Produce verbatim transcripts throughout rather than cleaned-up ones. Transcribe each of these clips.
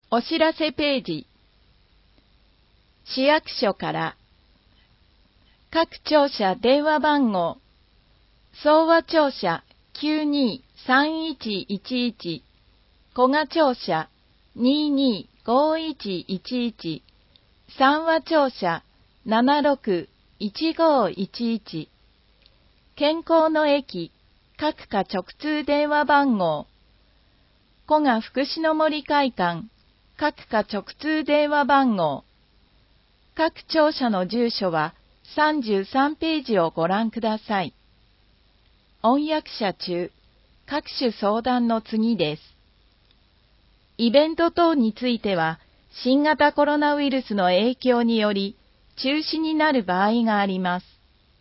お知らせページ。市役所から各庁舎電話番号総和庁舎 きゅうにーさんいちいちいち 古賀庁舎 にーにーごいちいちいち 三和庁舎 ななろくいちごいちいち 健康の駅各課直通電話番号古賀福祉の森会館各課直通電話番号各庁舎の住所はさんじゅうさんページをご覧ください。翻訳者中、各種相談の次です。イベント等については、新型コロナウイルスの影響により中止になる場合があります。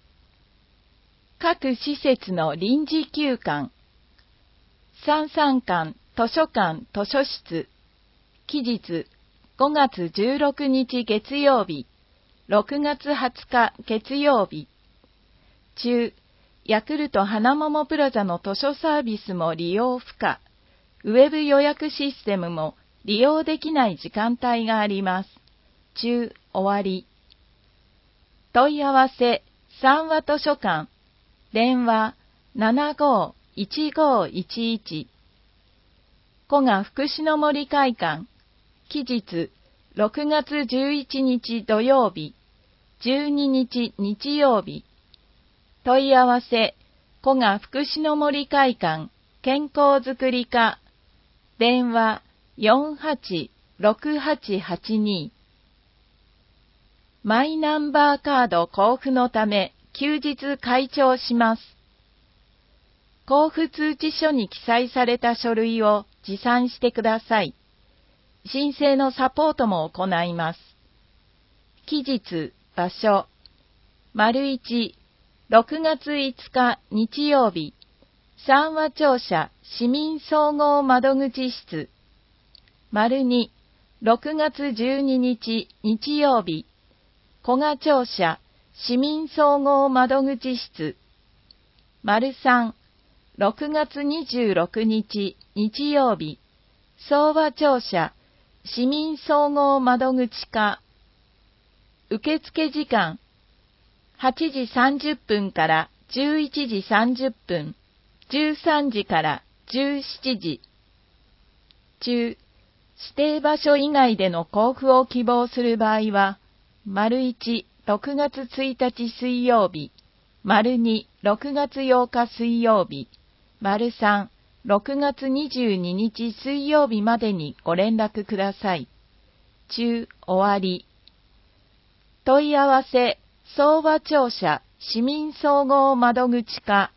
各施設の臨時休館、三三館、図書館、図書室、期日ごがつじゅうろくにち月曜日、ろくがつはつか月曜日、中、ヤクルト花桃プラザの図書サービスも利用不可、ウェブ予約システムも利用できない時間帯があります。中、終わり。問い合わせ、三和図書館、電話 ななごーいちごーいちいち、古賀福祉の森会館、期日ろくがつじゅういちにち土曜日、じゅうににち日曜日、問い合わせ、古賀福祉の森会館、健康づくり課、電話 よんはちろくはちはちに、マイナンバーカード交付のため休日開庁します。交付通知書に記載された書類を持参してください。申請のサポートも行います。期日、場所、丸いち、ろくがついつか日曜日、三和庁舎市民総合窓口室、丸に、ろくがつじゅうににち日曜日、古賀庁舎市民総合窓口室、丸さん、ろくがつにじゅうろくにち日曜日、総和庁舎市民総合窓口課。受付時間はちじさんじゅっぷんからじゅういちじさんじゅっぷん、じゅうさんじからじゅうしちじ。中、指定場所以外での交付を希望する場合は、丸いち、ろくがつついたち水曜日、丸に、ろくがつようか水曜日、丸さん、ろくがつにじゅうににち水曜日までにご連絡ください。中、終わり。問い合わせ、総和庁舎市民総合窓口課。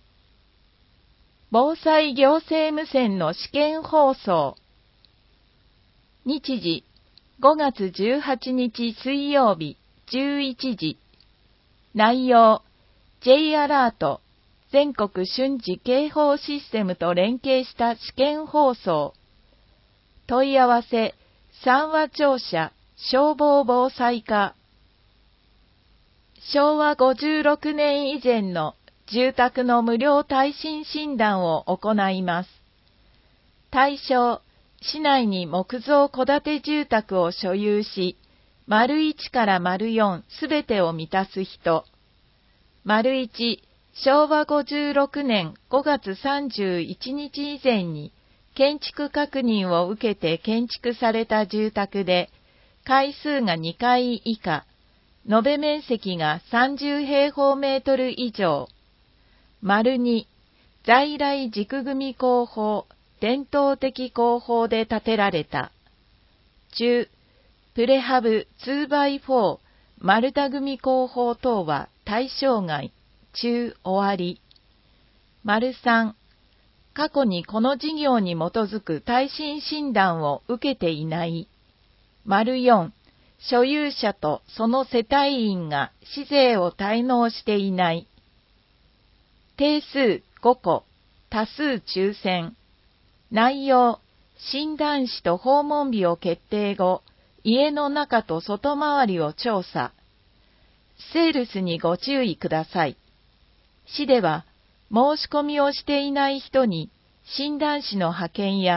防災行政無線の試験放送。日時、ごがつじゅうはちにち水曜日、じゅういちじ。内容、J アラート、全国瞬時警報システムと連携した試験放送。問い合わせ、三和庁舎消防防災課。しょうわごじゅうろくねん以前の住宅の無料耐震診断を行います。対象、市内に木造戸建て住宅を所有し、丸いちから丸よんすべてを満たす人。丸いち、しょうわごじゅうろくねんごがつさんじゅういちにち以前に建築確認を受けて建築された住宅で、階数がにかい以下、延べ面積がさんじゅうへいほうメートル以上。丸に、在来軸組工法、伝統的工法で建てられた。中、プレハブ ツーバイフォー 丸太組工法等は対象外。中、終わり。丸さん、過去にこの事業に基づく耐震診断を受けていない。丸よん、所有者とその世帯員が市税を滞納していない。定数ごこ、多数抽選。内容、診断士と訪問日を決定後、家の中と外回りを調査。セールスにご注意ください。市では、申し込みをしていない人に診断士の派遣や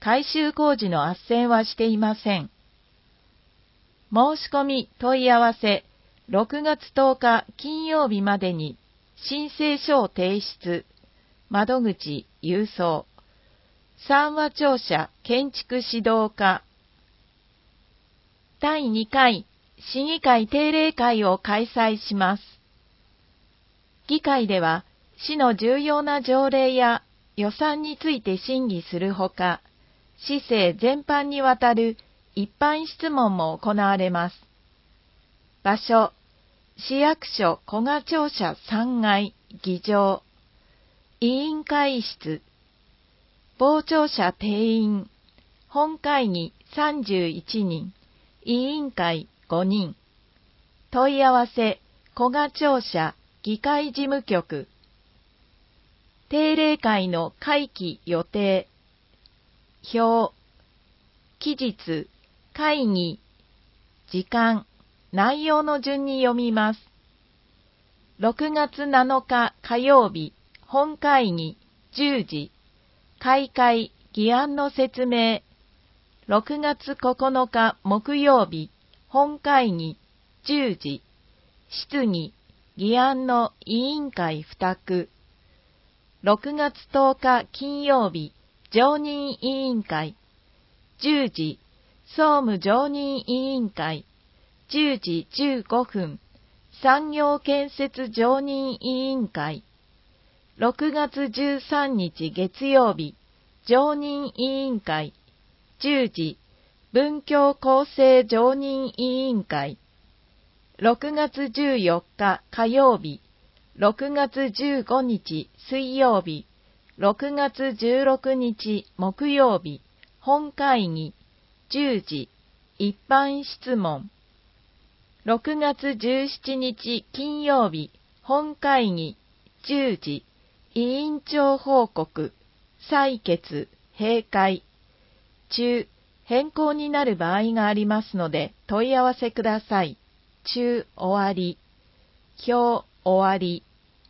改修工事の斡旋はしていません。申し込み問い合わせろくがつとおか金曜日までに申請書を提出。窓口郵送。三和庁舎建築指導課。だいにかい市議会定例会を開催します。議会では市の重要な条例や予算について審議するほか、市政全般にわたる一般質問も行われます。場所、市役所古賀庁舎さんがい議場。委員会室。傍聴者定員。本会議さんじゅういちにん。委員会ごにん。問い合わせ古賀庁舎議会事務局。定例会の会期予定。表。期日、会議、時間、内容の順に読みます。ろくがつなのか火曜日、本会議じゅうじ。開会、議案の説明。ろくがつここのか木曜日、本会議じゅうじ。質疑、議案の委員会付託。ろくがつとおか金曜日、常任委員会。じゅうじ、総務常任委員会。じゅうじじゅうごふん、産業建設常任委員会。ろくがつじゅうさんにち月曜日、常任委員会。じゅうじ、文教構成常任委員会。ろくがつじゅうよっか火曜日、ろくがつじゅうごにち水曜日、ろくがつじゅうろくにち木曜日、本会議じゅうじ、一般質問。ろくがつじゅうしちにち金曜日、本会議じゅうじ、委員長報告、採決、閉会。中、変更になる場合がありますので問い合わせください。中、終わり。表、終わり。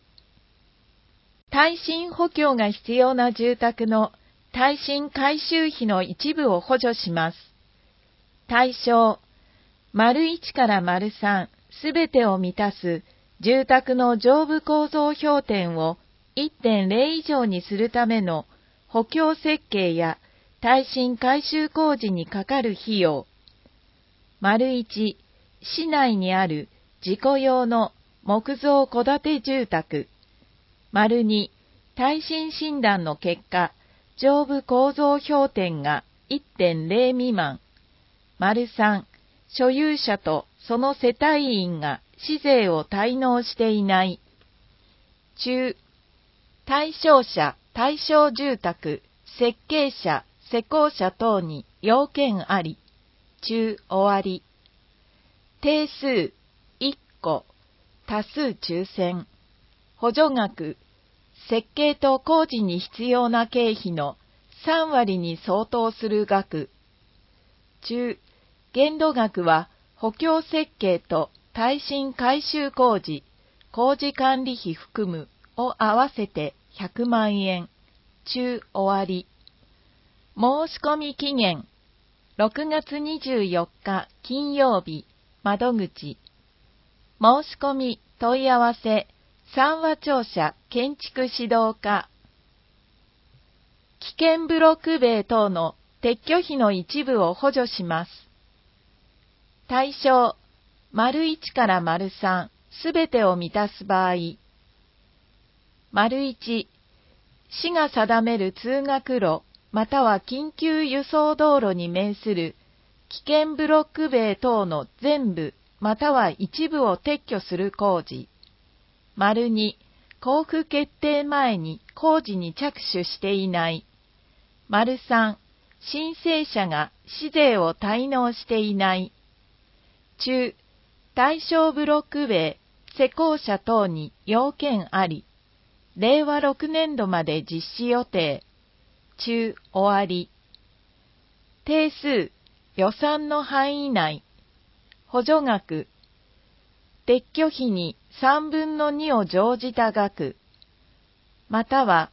耐震補強が必要な住宅の耐震改修費の一部を補助します。対象、丸いちから丸さんすべてを満たす住宅の上部構造標点を いってんれい 以上にするための補強設計や耐震改修工事にかかる費用。丸いち、市内にある自己用の木造戸建て住宅。丸に、耐震診断の結果、上部構造標点が いってんれい 未満。丸さん、所有者とその世帯員が市税を滞納していない。中、対象者、対象住宅、設計者、施工者等に要件あり。中、終わり。定数、いっこ、多数抽選。補助額、設計と工事に必要な経費のさんわりに相当する額。中、限度額は補強設計と耐震改修工事、工事管理費含むを合わせてひゃくまんえん。中、終わり。申し込み期限、ろくがつにじゅうよっか金曜日、窓口。申し込み、問い合わせ、三和庁舎建築指導課。危険ブロック塀等の撤去費の一部を補助します。対象、丸いちから丸さんすべてを満たす場合。丸いち、市が定める通学路または緊急輸送道路に面する危険ブロック塀等の全部または一部を撤去する工事。丸に、交付決定前に工事に着手していない。丸さん、申請者が市税を滞納していない。中、対象ブロック塀、施工者等に要件あり。れいわろくねんどまで実施予定。中、終わり。定数、予算の範囲内。補助額。撤去費にさんぶんのにを乗じた額。または、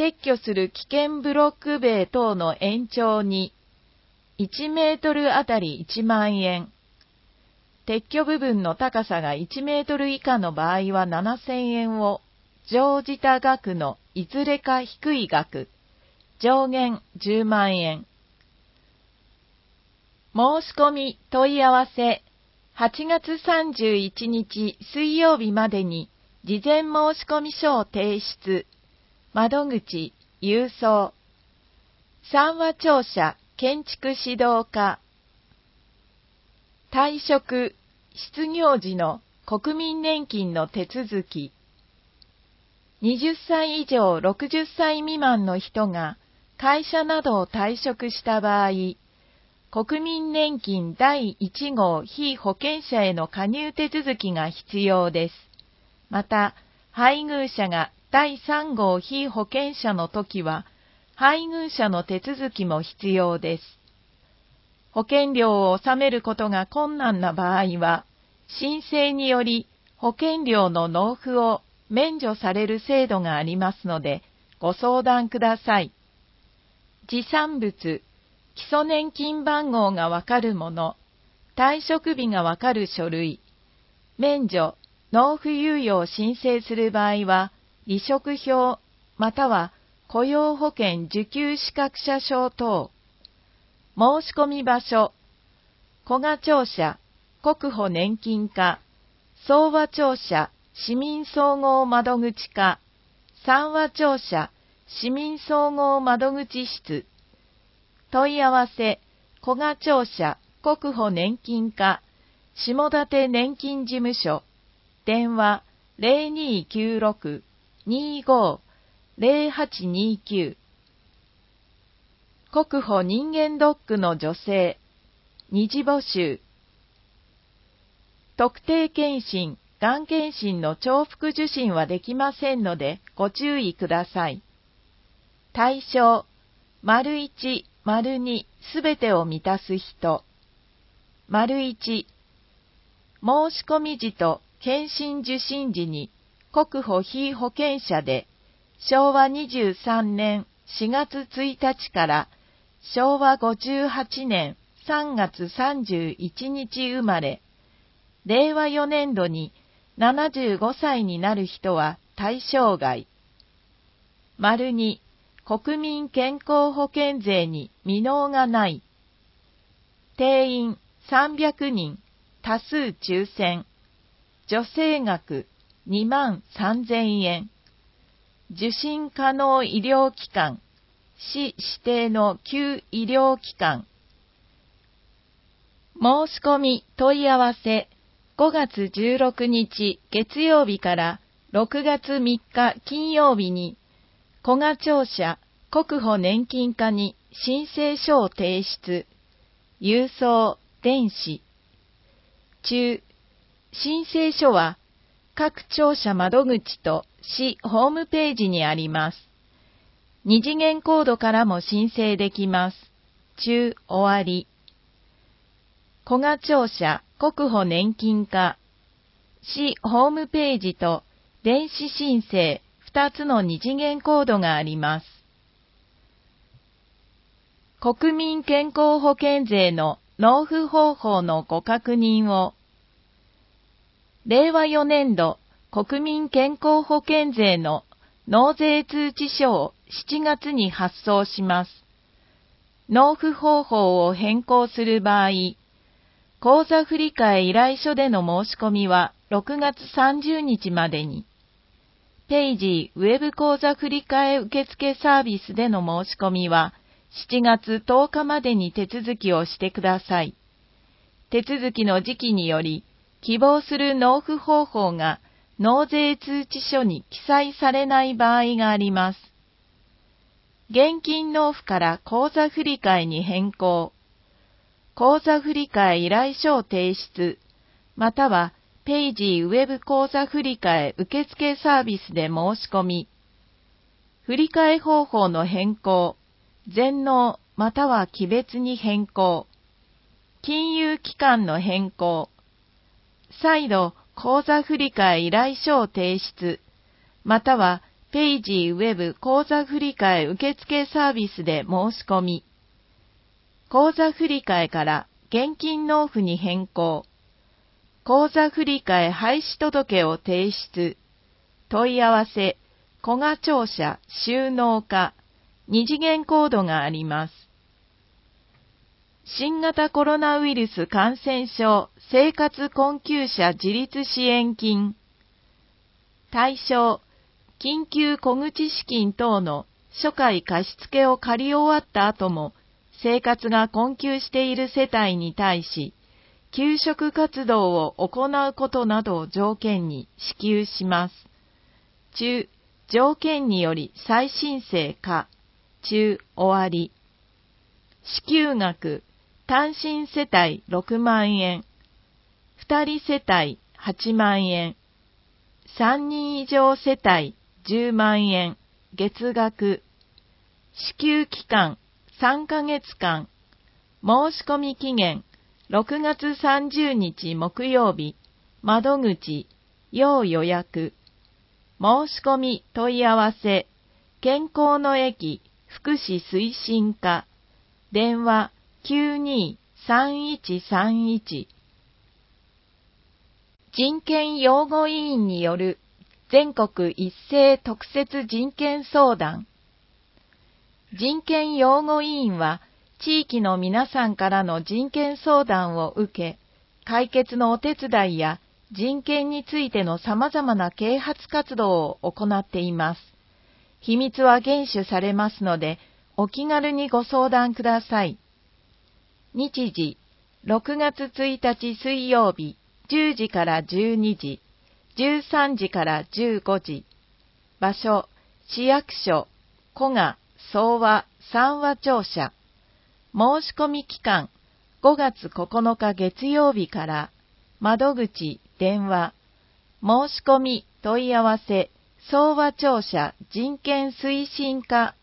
撤去する危険ブロック塀等の延長に、いちメートルあたりいちまんえん。撤去部分の高さがいちメートル以下の場合はななせんえんを、乗じた額のいずれか低い額、上限じゅうまんえん。申し込み問い合わせ、はちがつさんじゅういちにち水曜日までに事前申込書を提出。窓口、郵送。三和庁舎建築指導課。退職、失業時の国民年金の手続き。はたち以上ろくじゅっさい未満の人が会社などを退職した場合、国民年金だいいち号被保険者への加入手続きが必要です。また、配偶者がだいさん号被保険者のときは、配偶者の手続きも必要です。保険料を納めることが困難な場合は、申請により保険料の納付を免除される制度がありますので、ご相談ください。持参物、基礎年金番号がわかるもの、退職日がわかる書類、免除、納付猶予を申請する場合は、離職票、または雇用保険受給資格者証等。申し込み場所、古賀庁舎、国保年金課、相和庁舎、市民総合窓口課、三和庁舎、市民総合窓口室。問い合わせ、古賀庁舎、国保年金課、下館年金事務所。電話 ゼロにーきゅうろく にーごー ゼロはちにーきゅう。国保人間ドックの女性、二次募集。特定健診、がん検診の重複受診はできませんのでご注意ください。対象、丸いち、丸にすべてを満たす人。丸いち、申し込み時と検診受診時に国保被保険者でしょうわにじゅうさんねんしがつついたちからしょうわごじゅうはちねんさんがつさんじゅういちにち生まれ、れいわよねんどにななじゅうごさいになる人は対象外。丸に、国民健康保険税に未納がない。定員さんびゃくにん、多数抽選。助成額にまんさんぜんえん。受診可能医療機関、市指定の旧医療機関。申し込み問い合わせ、ごがつじゅうろくにち月曜日からろくがつみっか金曜日に、古賀庁舎国保年金課に申請書を提出。郵送、電子。中、申請書は各庁舎窓口と市ホームページにあります。二次元コードからも申請できます。中、終わり。古賀庁舎国保年金課、市ホームページと電子申請ふたつの二次元コードがあります。国民健康保険税の納付方法のご確認を。れいわよねんど国民健康保険税の納税通知書をしちがつに発送します。納付方法を変更する場合、口座振替依頼書での申し込みはろくがつさんじゅうにちまでに、ペイジーウェブ口座振替受付サービスでの申し込みはしちがつとおかまでに手続きをしてください。手続きの時期により、希望する納付方法が納税通知書に記載されない場合があります。現金納付から口座振替に変更。口座振替依頼書を提出、またはペイジーウェブ口座振替受付サービスで申し込み。振替方法の変更、全納または期別に変更。金融機関の変更。再度口座振替依頼書を提出、またはペイジーウェブ口座振替受付サービスで申し込み、口座振替から現金納付に変更、口座振替廃止届を提出、問い合わせ、古賀庁舎収納課、二次元コードがあります。新型コロナウイルス感染症生活困窮者自立支援金。対象、緊急小口資金等の初回貸付を借り終わった後も生活が困窮している世帯に対し、給食活動を行うことなどを条件に支給します。中、条件により再申請か、中、終わり。支給額、単身世帯ろくまんえん、二人世帯はちまんえん、三人以上世帯じゅうまんえん、月額。支給期間さんかげつかん。申し込み期限ろくがつさんじゅうにち木曜日。窓口、要予約。申し込み問い合わせ、健康の駅福祉推進課。電話きゅうにーさんいちさんいち。人権擁護委員による全国一斉特設人権相談。人権擁護委員は、地域の皆さんからの人権相談を受け、解決のお手伝いや人権についての様々な啓発活動を行っています。秘密は厳守されますので、お気軽にご相談ください。日時、ろくがつついたち水曜日、じゅうじからじゅうにじ、じゅうさんじからじゅうごじ。場所、市役所、古賀、総和、三和庁舎。申し込み期間、ごがつここのか月曜日から。窓口、電話。申し込み、問い合わせ、総和庁舎人権推進課。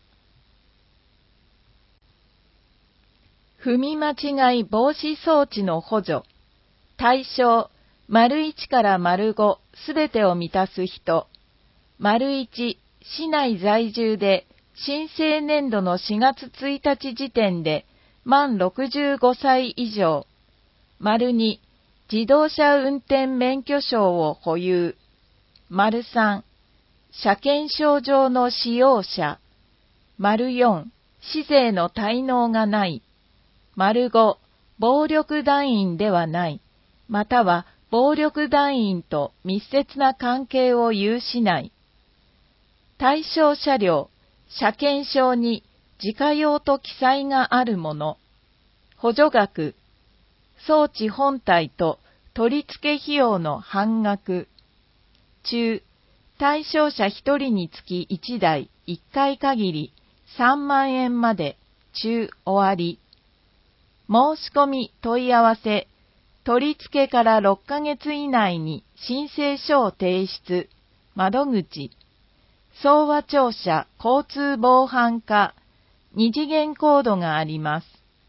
踏み間違い防止装置の補助。対象、丸いちから丸ごすべてを満たす人。丸いち、市内在住で、申請年度のしがつついたち時点で、満ろくじゅうごさい以上。丸に、自動車運転免許証を保有。丸さん、車検証上の使用者。丸よん、市税の滞納がない。丸ご、暴力団員ではない、または暴力団員と密接な関係を有しない。対象車両、車検証に自家用と記載があるもの。補助額、装置本体と取り付け費用の半額。中、対象者ひとりにつきいちだい、いっかい限りさんまんえんまで。中、終わり。申し込み問い合わせ、取り付けからろっかげつ以内に申請書を提出。窓口、総和庁舎交通防犯課、二次元コードがあります。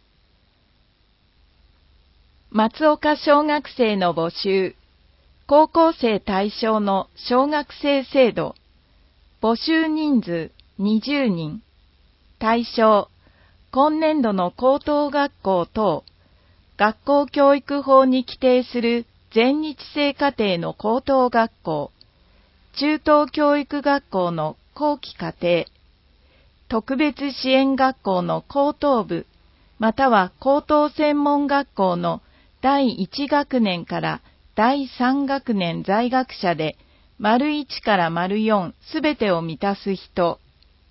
松岡小学生の募集。高校生対象の小学生制度。募集人数にじゅうにん。対象、今年度の高等学校等、学校教育法に規定する全日制課程の高等学校、中等教育学校の後期課程、特別支援学校の高等部、または高等専門学校のだいいち学年からだいさん学年在学者で、丸いちから丸よんすべてを満たす人。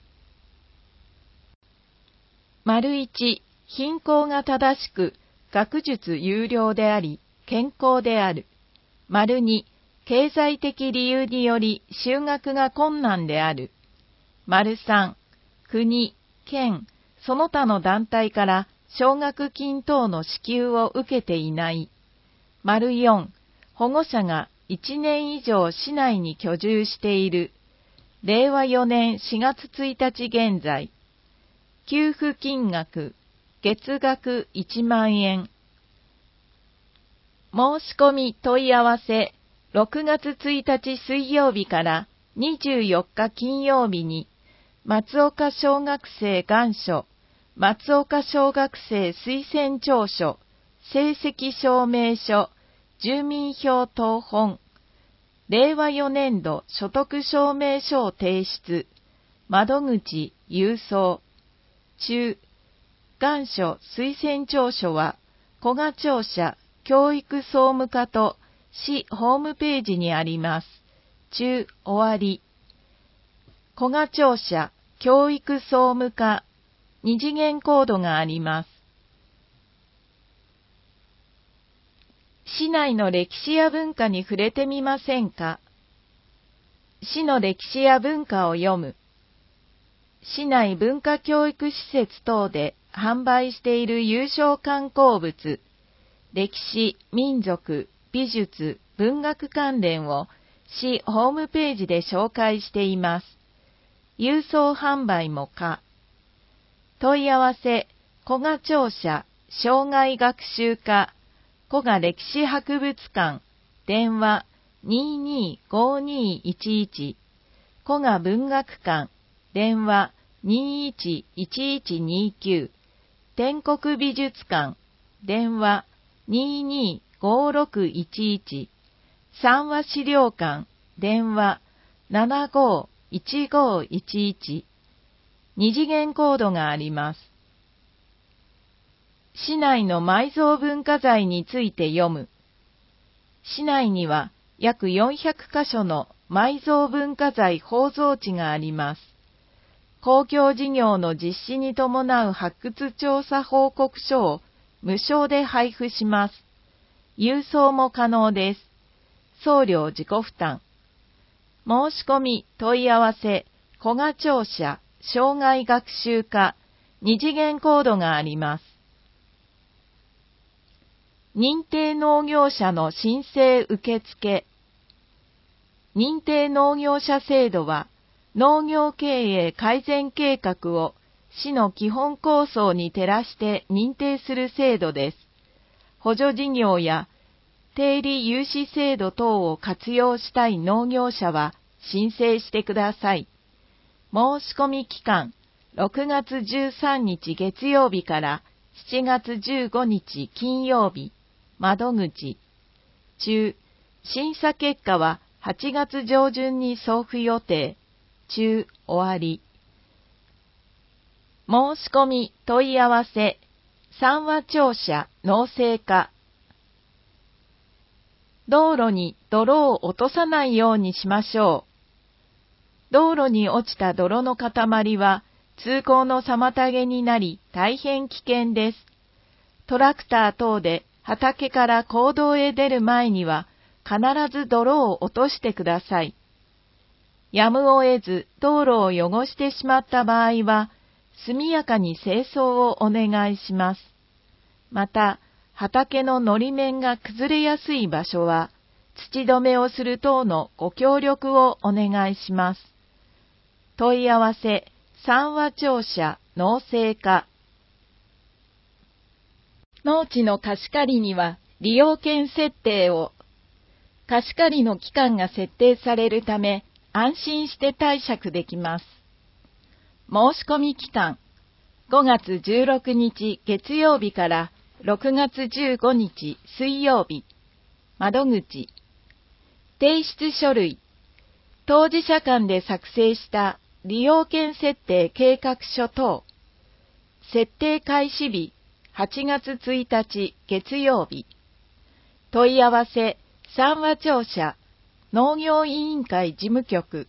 丸いち、貧困が正しく、学術有料であり、健康である。丸に、経済的理由により就学が困難である。丸さん、国、県、その他の団体から奨学金等の支給を受けていない。丸よん、保護者がいちねん以上市内に居住している。れいわよねんしがつついたち現在。給付金額、月額いちまんえん。申し込み問い合わせ、ろくがつついたち水曜日からにじゅうよっか金曜日に、松岡小学生願書、松岡小学生推薦調書、成績証明書、住民票謄本、れいわよねんど所得証明書を提出、窓口郵送、中、願書推薦調書は、古賀庁舎教育総務課と市ホームページにあります。中、終わり。古賀庁舎教育総務課、二次元コードがあります。市内の歴史や文化に触れてみませんか？市の歴史や文化を読む。市内文化教育施設等で販売している有償観光物、歴史、民族、美術、文学関連を市ホームページで紹介しています。郵送販売も可。問い合わせ、古賀庁舎、生涯学習課、古賀歴史博物館、電話 にーにーごーにーいちいち、古賀文学館、電話 にーいちいちいちにーきゅう、天国美術館、電話 にーにーごーろくいちいち、三和資料館、電話 ななごーいちごーいちいち、二次元コードがあります。市内の埋蔵文化財について読む。市内には約よんひゃくかしょの埋蔵文化財宝蔵地があります。公共事業の実施に伴う発掘調査報告書を無償で配布します。郵送も可能です。送料自己負担。申し込み問い合わせ、古賀庁舎、生涯学習課、二次元コードがあります。認定農業者の申請受付。認定農業者制度は、農業経営改善計画を市の基本構想に照らして認定する制度です。補助事業や低利融資制度等を活用したい農業者は申請してください。申し込み期間、ろくがつじゅうさんにち月曜日からしちがつじゅうごにち金曜日。窓口。中、審査結果ははちがつ上旬に送付予定。中、終わり。申し込み、問い合わせ、三和庁舎、農政課。道路に泥を落とさないようにしましょう。道路に落ちた泥の塊は通行の妨げになり大変危険です。トラクター等で畑から公道へ出る前には必ず泥を落としてください。やむを得ず道路を汚してしまった場合は、速やかに清掃をお願いします。また、畑ののり面が崩れやすい場所は、土止めをする等のご協力をお願いします。問い合わせ、三和庁舎、農政課。農地の貸し借りには利用権設定を。貸し借りの期間が設定されるため、安心して貸借できます。申し込み期間、ごがつじゅうろくにち月曜日からろくがつじゅうごにち水曜日。窓口。提出書類。当事者間で作成した利用権設定計画書等。設定開始日、はちがつついたち月曜日。問い合わせ、三和庁舎、農業委員会事務局。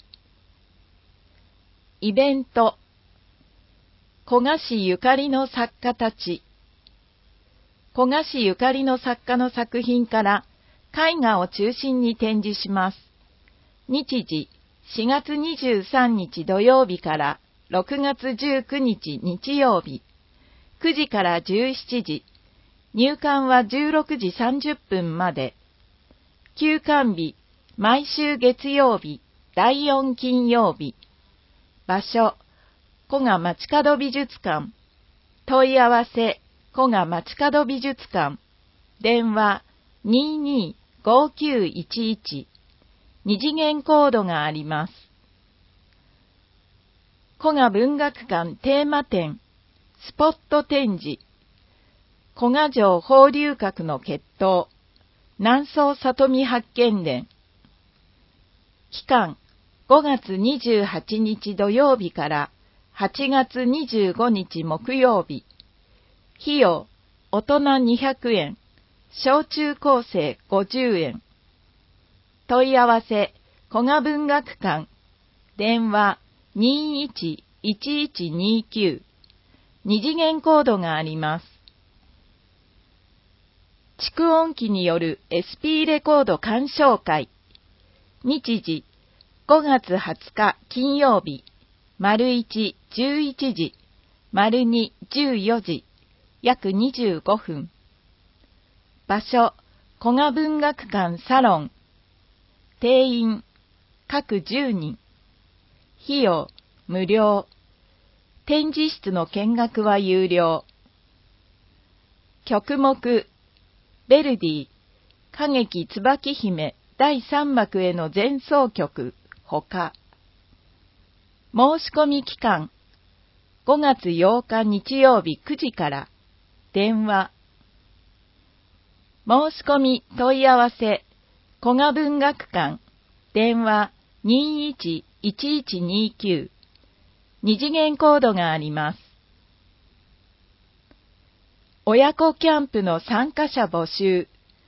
イベント。古賀市ゆかりの作家たち。古賀市ゆかりの作家の作品から絵画を中心に展示します。日時、しがつにじゅうさんにち土曜日からろくがつじゅうくにち日曜日。くじからじゅうしちじ。入館はじゅうろくじさんじゅっぷんまで。休館日、毎週月曜日、だいよん金曜日。場所、古賀街角美術館。問い合わせ、古賀街角美術館。電話、にーにーごーきゅういちいち。二次元コードがあります。 古賀文学館テーマ展、スポット展示、古賀城放流閣の決闘、南宋里見八犬伝。期間、ごがつにじゅうはちにち土曜日からはちがつにじゅうごにち木曜日。費用、大人にひゃくえん、小中高生ごじゅうえん。問い合わせ、古賀文学館、電話にーいちいちいちにきゅう、二次元コードがあります。蓄音機による エスピー レコード鑑賞会。日時、ごがつはつか金曜日、丸いち、じゅういちじ、丸に、じゅうよじ、約にじゅうごふん。場所、古賀文学館サロン。定員、各じゅうにん。費用、無料。展示室の見学は有料。曲目、ヴェルディ、歌劇椿姫だいさんまくへの前奏曲、ほか。申し込み期間、ごがつようか日曜日くじから、電話。申し込み問い合わせ、古賀文学館、電話にーいちいちいちにきゅう、二次元コードがあります。親子キャンプの参加者募集。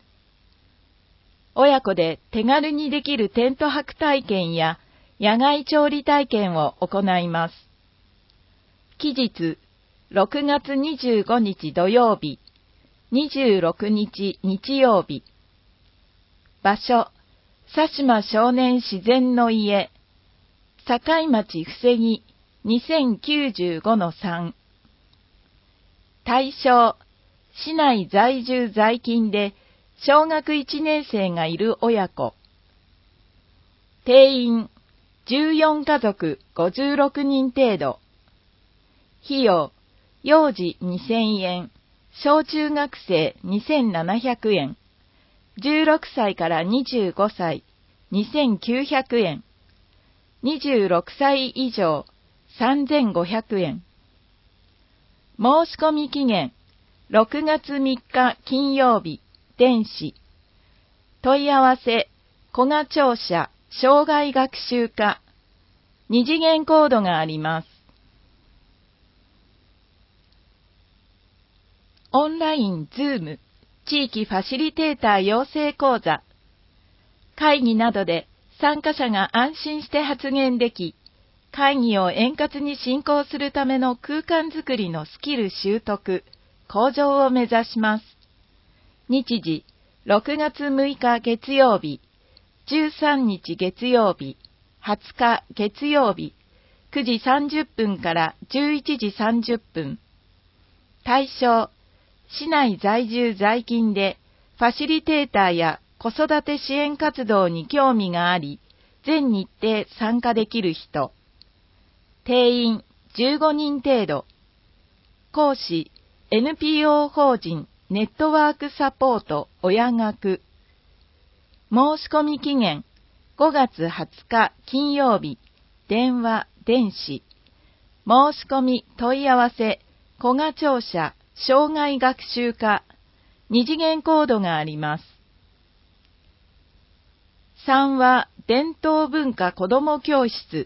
親子で手軽にできるテント泊体験や野外調理体験を行います。期日、ろくがつにじゅうごにち土曜日、にじゅうろくにち日曜日。場所、佐島少年自然の家、境町布施木にせんきゅうじゅうごのさん。対象、市内在住在勤で小学いちねん生がいる親子。定員、じゅうよんかぞくごじゅうろくにん程度。費用、幼児にせんえん、小中学生にせんななひゃくえん、じゅうろくさいからにじゅうごさいにせんきゅうひゃくえん、にじゅうろくさい以上さんぜんごひゃくえん。申し込み期限、ろくがつみっか金曜日、電子。問い合わせ、古賀庁舎障害学習課。二次元コードがあります。オンラインズーム、地域ファシリテーター養成講座。会議などで参加者が安心して発言でき、会議を円滑に進行するための空間づくりのスキル習得、向上を目指します。日時、ろくがつむいか月曜日、じゅうさんにち月曜日、はつか月曜日、くじさんじゅっぷんからじゅういちじさんじゅっぷん。対象、市内在住在勤でファシリテーターや子育て支援活動に興味があり、全日程参加できる人。定員じゅうごにん程度。講師、エヌピーオー 法人ネットワークサポート親学。申し込み期限、ごがつはつか金曜日、電話、電子。申し込み問い合わせ、古賀庁舎障害学習課。二次元コードがあります。さんは伝統文化子ども教室。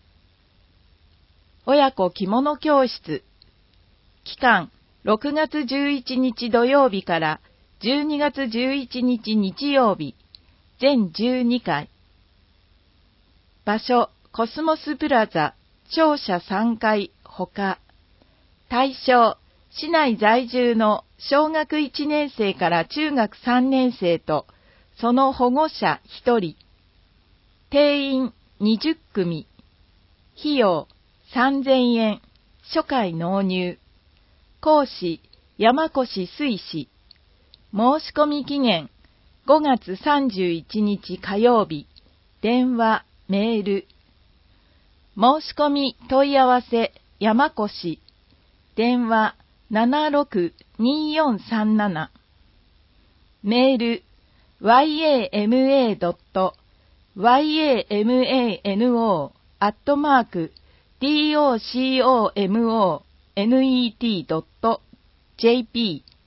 親子着物教室。期間、ろくがつじゅういちにち土曜日からじゅうにがつじゅういちにち日曜日、全じゅうにかい。場所、コスモスプラザ、庁舎さんがい、ほか。対象、市内在住の小学いちねん生から中学さんねん生と、その保護者ひとり。定員にじゅっくみ。費用さんぜんえん。初回納入。講師、山越水士。申し込み期限、ごがつさんじゅういちにち火曜日。電話、メール。申し込み問い合わせ、山越。電話、ななろくにーよんさんなな。メール、ワイエーエムエードットワイエーエムエーノー アットマークドコモネットドットジェーピー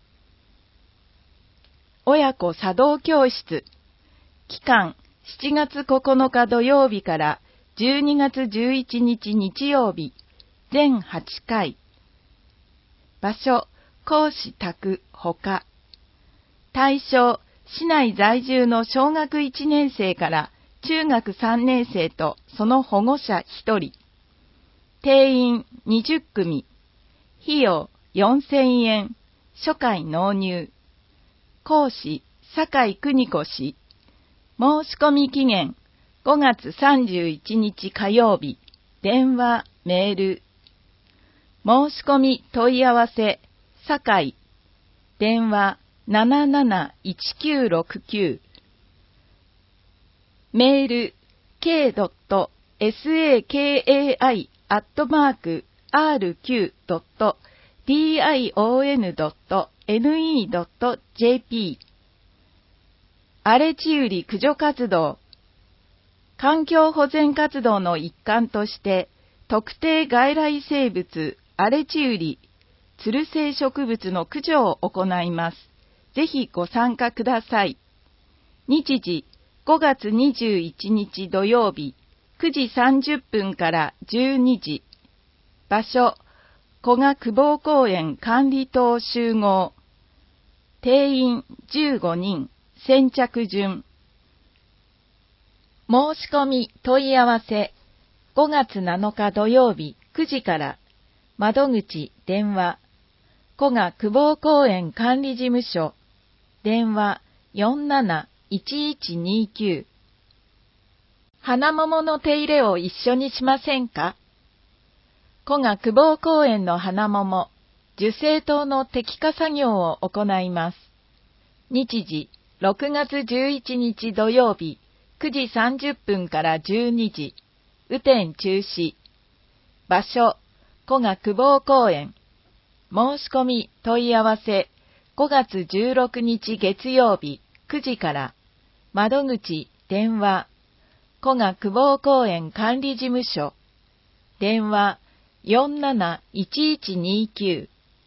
親子茶道教室期間しちがつここのか土曜日からじゅうにがつじゅういちにち日曜日全はちかい場所講師宅ほか対象市内在住の小学いちねんせいから中学さんねんせいとその保護者ひとり定員にじゅっくみ費用よんせんえん初回納入講師酒井邦子氏申し込み期限ごがつさんじゅういちにち火曜日電話メール申し込み問い合わせ酒井電話 なななないちきゅうろくきゅう メール ケードットサカイ アットマーク アールキュー ドット ディーアイオーエヌ ドット ネット ドット ジェーピー 荒れ地売り駆除活動環境保全活動の一環として特定外来生物荒れ地売りつる性植物の駆除を行います。ぜひご参加ください。日時ごがつにじゅういちにち土曜日くじさんじゅっぷんからじゅうにじ場所古賀久保公園管理棟集合定員じゅうごにん先着順申し込み問い合わせごがつなのか土曜日くじから窓口電話古賀久保公園管理事務所電話 よんなないちいちにきゅう 花桃の手入れを一緒にしませんか古賀久保公園の花桃受精棟の摘果作業を行います。日時ろくがつじゅういちにち土曜日くじさんじゅっぷんからじゅうにじ雨天中止場所古賀久保公園申し込み問い合わせごがつじゅうろくにち月曜日くじから窓口電話古賀久保公園管理事務所電話 よんなないちいちにきゅう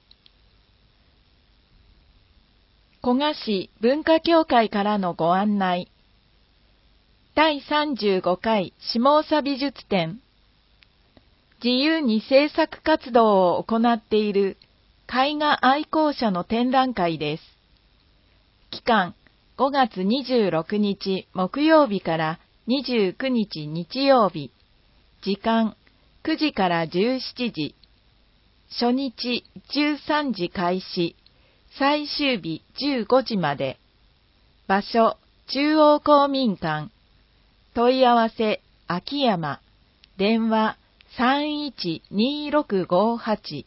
古賀市文化協会からのご案内だいさんじゅうごかい下総美術展自由に制作活動を行っている絵画愛好者の展覧会です。期間ごがつにじゅうろくにち木曜日からにじゅうくにち日曜日時間くじからじゅうしちじ初日じゅうさんじ開始最終日じゅうごじまで場所中央公民館問い合わせ秋山電話 さんいちにろくごはち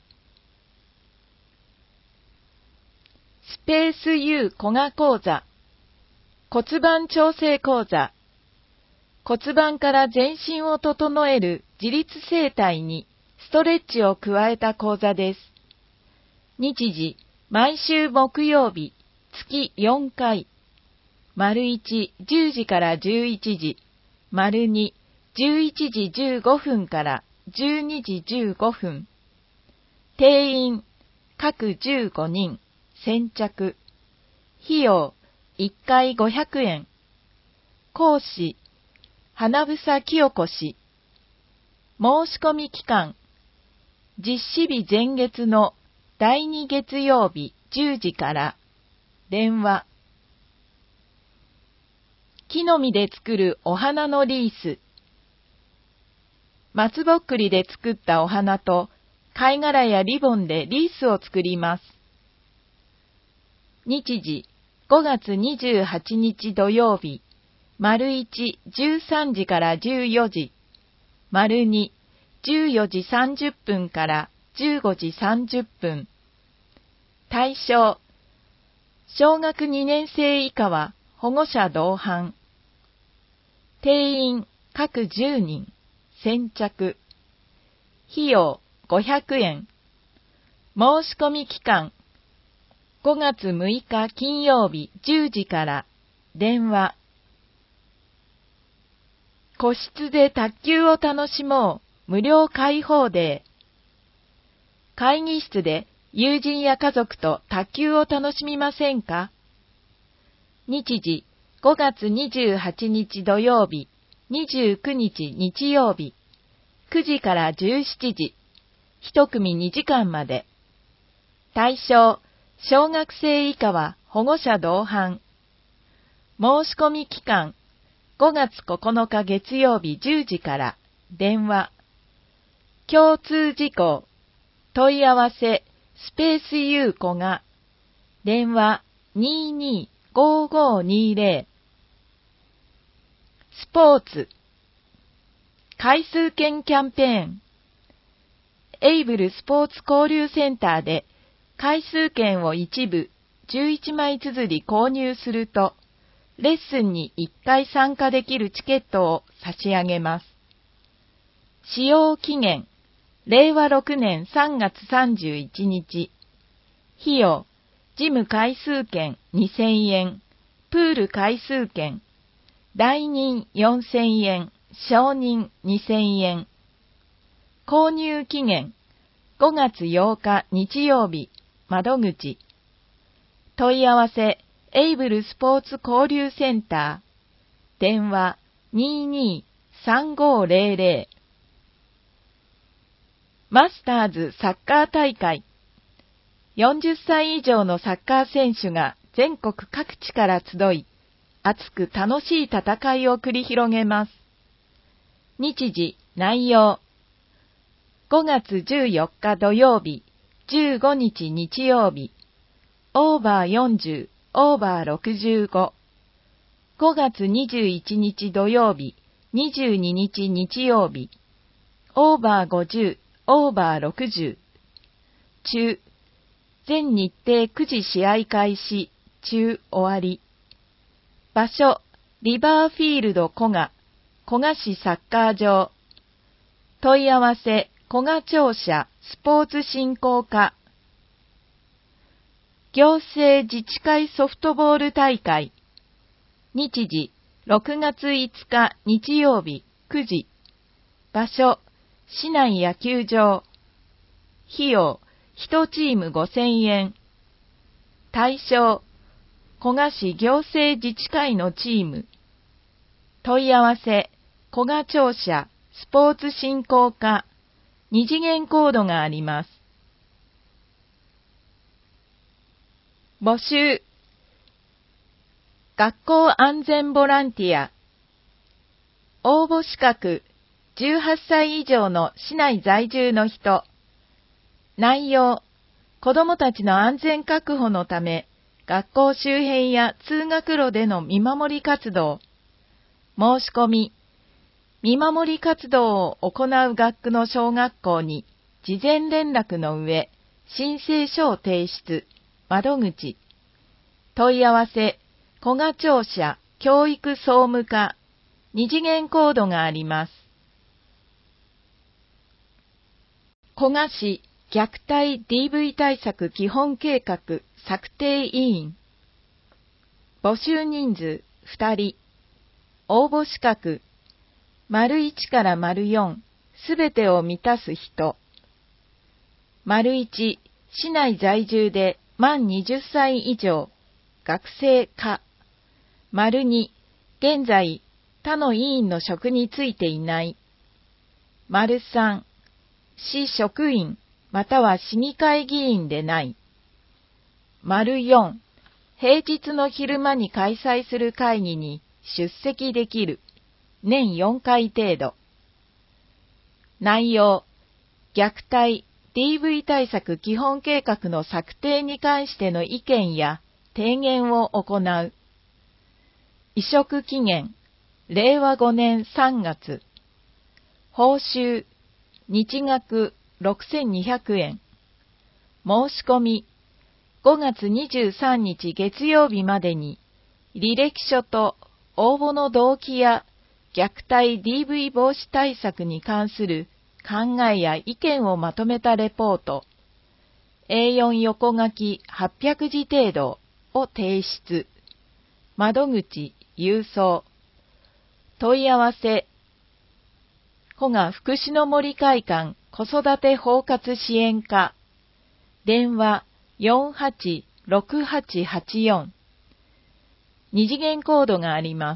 スペース U 古賀講座骨盤調整講座骨盤から全身を整える自律整体にストレッチを加えた講座です。日時毎週木曜日月よんかい丸いち、じゅうじからじゅういちじ丸に、じゅういちじじゅうごふんからじゅうにじじゅうごふん定員各じゅうごにん先着費用いっかいごひゃくえん講師花房清子氏申し込み期間実施日前月のだいに月曜日じゅうじから電話木の実で作るお花のリース松ぼっくりで作ったお花と貝殻やリボンでリースを作ります。日時ごがつにじゅうはちにち土曜日丸いち、じゅうさんじからじゅうよじ丸に、じゅうよじさんじゅっぷんからじゅうごじさんじゅっぷん対象小学にねんせい以下は保護者同伴定員各じゅうにん先着費用ごひゃくえん申し込み期間ごがつむいか金曜日じゅうじから電話個室で卓球を楽しもう無料開放デー。会議室で友人や家族と卓球を楽しみませんか？日時、ごがつにじゅうはちにち土曜日、にじゅうくにち日曜日、くじからじゅうしちじ、一組にじかんまで。対象、小学生以下は保護者同伴。申し込み期間、ごがつここのか月曜日じゅうじから、電話。共通事項、問い合わせ、スペース U こが、電話にーにーごーごーにーぜろ。スポーツ、回数券キャンペーン。エイブルスポーツ交流センターで、回数券を一部じゅういちまい綴り購入すると、レッスンにいっかい参加できるチケットを差し上げます。使用期限、れいわろくねんさんがつさんじゅういちにち。費用、事務回数券にせんえん、プール回数券、代人よんせんえん、少人にせんえん。購入期限、ごがつようか日曜日、窓口。問い合わせ、エイブルスポーツ交流センター。電話にーにーさんごーぜろぜろ。マスターズサッカー大会。よんじゅっさい以上のサッカー選手が全国各地から集い、熱く楽しい戦いを繰り広げます。日時、内容。ごがつじゅうよっか土曜日、じゅうごにち日曜日、オーバーよんじゅう、オーバーろくじゅうご。ごがつにじゅういちにち土曜日、にじゅうににち日曜日、オーバーごじゅう、オーバーろくじゅう。中、全日程くじ試合開始、中終わり。場所、リバーフィールド古賀、古賀市サッカー場。問い合わせ、古賀庁舎スポーツ振興課。行政自治会ソフトボール大会。日時、ろくがついつか日曜日くじ。場所、市内野球場。費用、いちチームごせんえん。対象、古賀市行政自治会のチーム。問い合わせ、古賀庁舎スポーツ振興課。二次元コードがあります。募集。学校安全ボランティア。応募資格、じゅうはっさい以上の市内在住の人。内容、子どもたちの安全確保のため、学校周辺や通学路での見守り活動。申し込み。見守り活動を行う学区の小学校に事前連絡の上、申請書を提出。窓口。問い合わせ、古賀庁舎教育総務課。二次元コードがあります。古賀市虐待 ディーブイ 対策基本計画策定委員。募集人数ふたり。応募資格丸いちから丸よん、すべてを満たす人。丸いち、市内在住で満はたち以上、学生か。丸に、現在、他の委員の職に就いていない。丸さん、市職員、または市議会議員でない。丸よん、平日の昼間に開催する会議に出席できる。年よんかい程度。内容、虐待 ディーブイ 対策基本計画の策定に関しての意見や提言を行う。移植期限、れいわごねんさんがつ。報酬、日額ろくせんにひゃくえん。申し込み、ごがつにじゅうさんにち月曜日までに、履歴書と応募の動機や虐待 ディーブイ 防止対策に関する考えや意見をまとめたレポート、エーよん 横書きはっぴゃくじ程度を提出。窓口、郵送。問い合わせ、 保賀福祉の森会館子育て包括支援課。電話 よんはちろくはちはちよん。二次元コードがあります。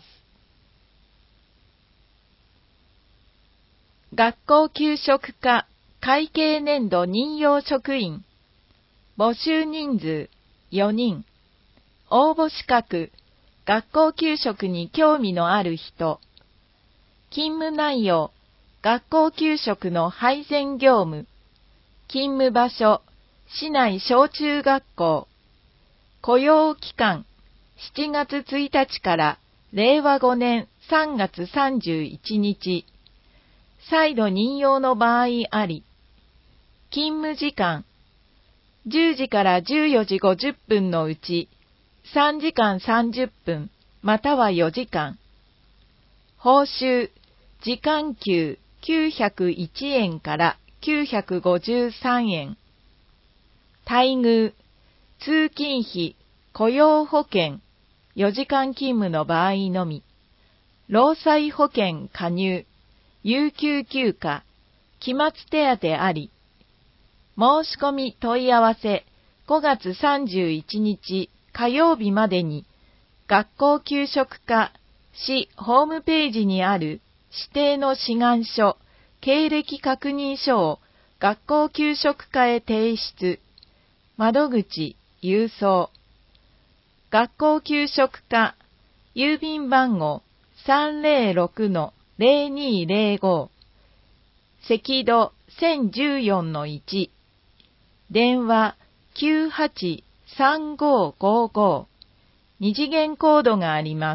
学校給食課会計年度任用職員。募集人数よにん。応募資格、学校給食に興味のある人。勤務内容、学校給食の配膳業務。勤務場所、市内小中学校。雇用期間、しちがつついたちかられいわごねんさんがつさんじゅういちにち。再度任用の場合あり。勤務時間、じゅうじからじゅうよじごじゅっぷんのうち、さんじかんさんじゅっぷん、またはよじかん。報酬、時間給きゅうひゃくいちえんからきゅうひゃくごじゅうさんえん。待遇、通勤費、雇用保険、よじかん勤務の場合のみ。労災保険加入、有給休暇、期末手当あり。申し込み問い合わせごがつさんじゅういちにち火曜日までに学校給食課市ホームページにある指定の志願書、経歴確認書を学校給食課へ提出。窓口、郵送。学校給食課、郵便番号 さんぜろろくのぜろにぜろご、赤道 せんじゅうよんのいち。電話 きゅうはちさんごごご。二次元コードがあります。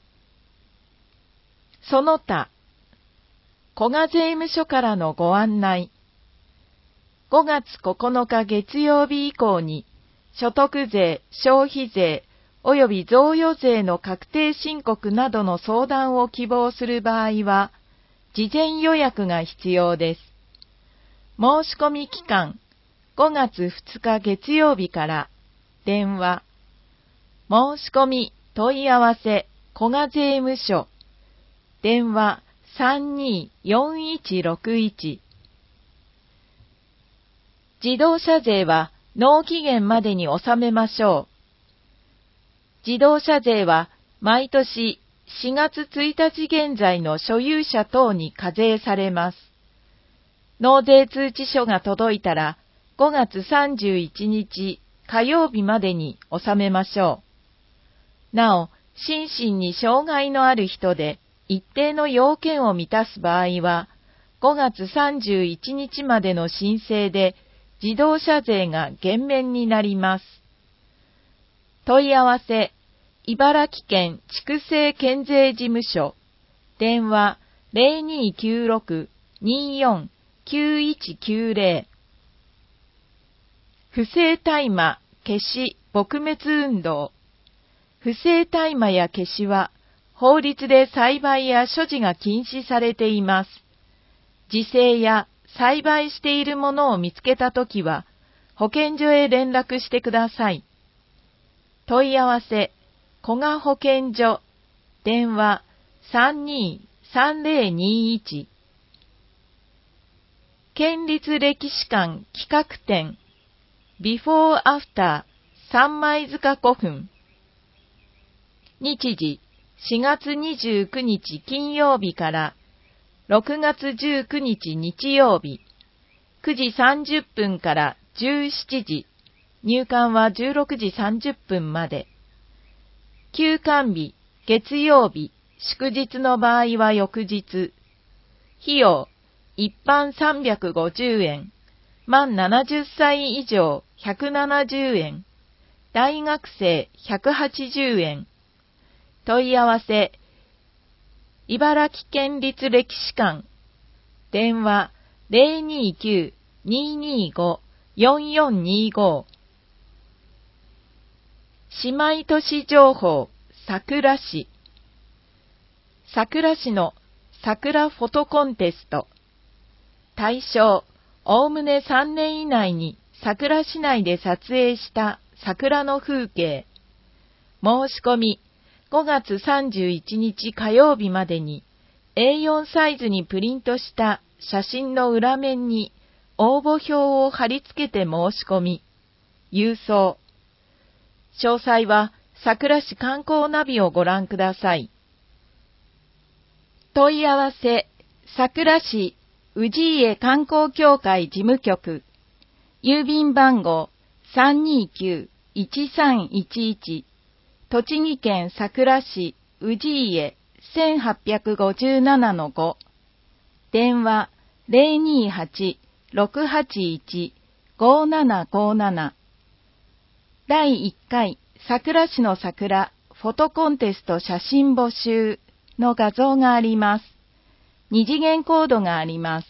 その他、古賀税務署からのご案内。ごがつここのか月曜日以降に、所得税、消費税、及び贈与税の確定申告などの相談を希望する場合は、事前予約が必要です。申し込み期間、ごがつふつか月曜日から、電話、申し込み問い合わせ古賀税務署、電話 さんにーよんいちろくいち。自動車税は納期限までに納めましょう。自動車税は毎年しがつついたち現在の所有者等に課税されます。納税通知書が届いたらごがつさんじゅういちにち火曜日までに納めましょう。なお、心身に障害のある人で一定の要件を満たす場合は、ごがつさんじゅういちにちまでの申請で自動車税が減免になります。問い合わせ、茨城県畜生県税事務所、電話 ぜろにきゅうろく にーよん きゅういちきゅうぜろ。不正大麻、消し、撲滅運動。不正大麻や消しは、法律で栽培や所持が禁止されています。自生や栽培しているものを見つけたときは、保健所へ連絡してください。問い合わせ、古賀保健所、電話 さんにーさんぜろにいち。県立歴史館企画展、ビフォーアフター三枚塚古墳。日時、しがつにじゅうくにち金曜日からろくがつじゅうくにち日曜日、くじさんじゅっぷんからじゅうしちじ、入館はじゅうろくじさんじゅっぷんまで。休館日、月曜日、祝日の場合は翌日。費用、一般さんびゃくごじゅうえん、満ななじゅっさい以上ひゃくななじゅうえん、大学生ひゃくはちじゅうえん。問い合わせ、茨城県立歴史館、電話 ぜろにきゅう にーにーご よんよんにーご。姉妹都市情報、佐倉市。佐倉市の桜フォトコンテスト。対象、おおむねさんねん以内に佐倉市内で撮影した桜の風景。申し込み、ごがつさんじゅういちにち火曜日までに、 エーよん サイズにプリントした写真の裏面に応募票を貼り付けて申し込み、郵送。詳細は佐倉市観光ナビをご覧ください。問い合わせ、佐倉市氏家観光協会事務局、郵便番号 さんにきゅういちさんいちいち、栃木県佐倉市氏家 せんはっぴゃくごじゅうななのご、電話 ゼロにはち ろくはちいち ごななごなな。だいいっかい佐倉市の桜フォトコンテスト写真募集の画像があります。二次元コードがあります。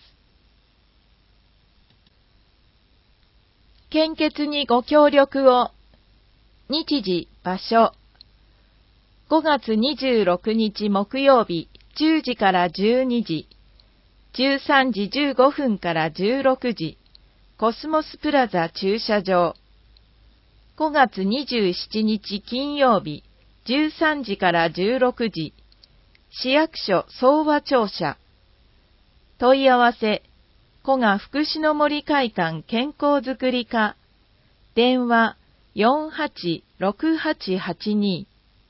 献血にご協力を。日時、場所。ごがつにじゅうろくにち木曜日じゅうじからじゅうにじ、じゅうさんじじゅうごふんからじゅうろくじ、コスモスプラザ駐車場。ごがつにじゅうしちにち金曜日じゅうさんじからじゅうろくじ、市役所総和庁舎。問い合わせ、古賀福祉の森会館健康づくり課。電話 よんはちろくはちはちに。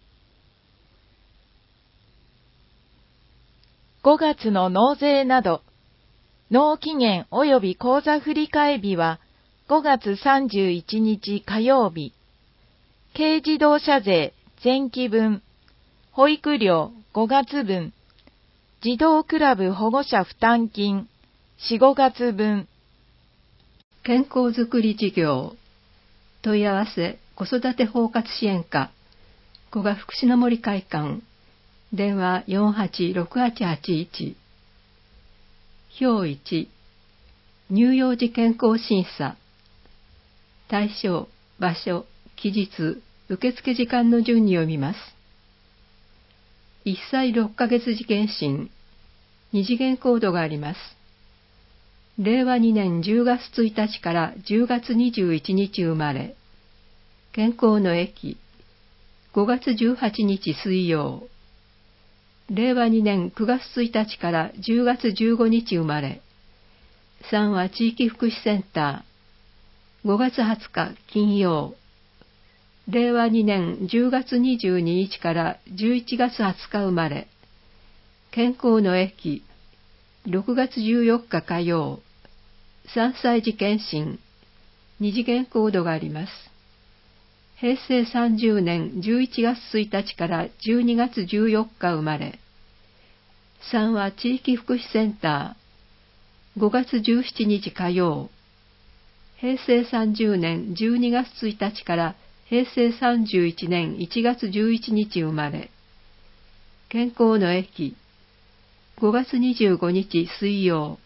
ごがつの納税など、納期限及び口座振替日はごがつさんじゅういちにち火曜日。軽自動車税前期分、保育料ごがつぶん、児童クラブ保護者負担金よん、ごがつぶん。 健康づくり事業。問い合わせ、子育て包括支援課、古賀福祉の森会館。電話 よんはちろくはちはちいち。表いち、乳幼児健康審査。対象、場所、期日、受付時間の順に読みます。いっさいろっかげつ時検診、に次元コードがあります。れいわにねんじゅうがつついたちからじゅうがつにじゅういちにち生まれ、健康の駅、ごがつじゅうはちにち水曜。れいわにねんくがつついたちからじゅうがつじゅうごにち生まれ、さんは地域福祉センター、ごがつはつか金曜。れいわにねんじゅうがつにじゅうににちからじゅういちがつはつか生まれ、健康の駅、ろくがつじゅうよっか火曜。さんさい児検診、に次元コードがあります。へいせいさんじゅうねんじゅういちがつついたちからじゅうにがつじゅうよっか生まれ、さんは地域福祉センター、ごがつじゅうしちにち火曜。へいせいさんじゅうねんじゅうにがつついたちからへいせいさんじゅういちねんいちがつじゅういちにち生まれ、健康の駅、ごがつにじゅうごにち水曜。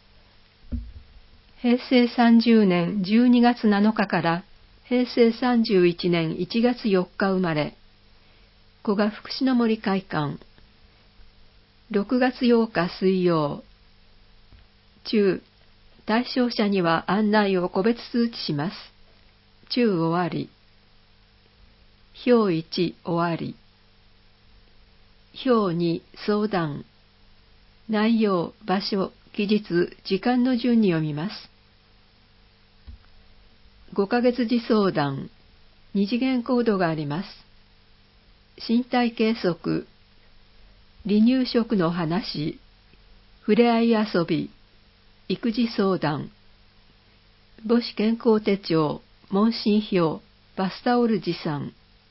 へいせいさんじゅうねんじゅうにがつなのかからへいせいさんじゅういちねんいちがつよっか生まれ、古賀福祉の森会館。ろくがつようか水曜。中、対象者には案内を個別通知します。中終わり。表いち終わり。表に相談。内容、場所、期日、時間の順に読みます。ごかげつ児相談、に次元コードがあります。身体計測、離乳食の話、ふれあい遊び、育児相談、母子健康手帳、問診票、バスタオル持参。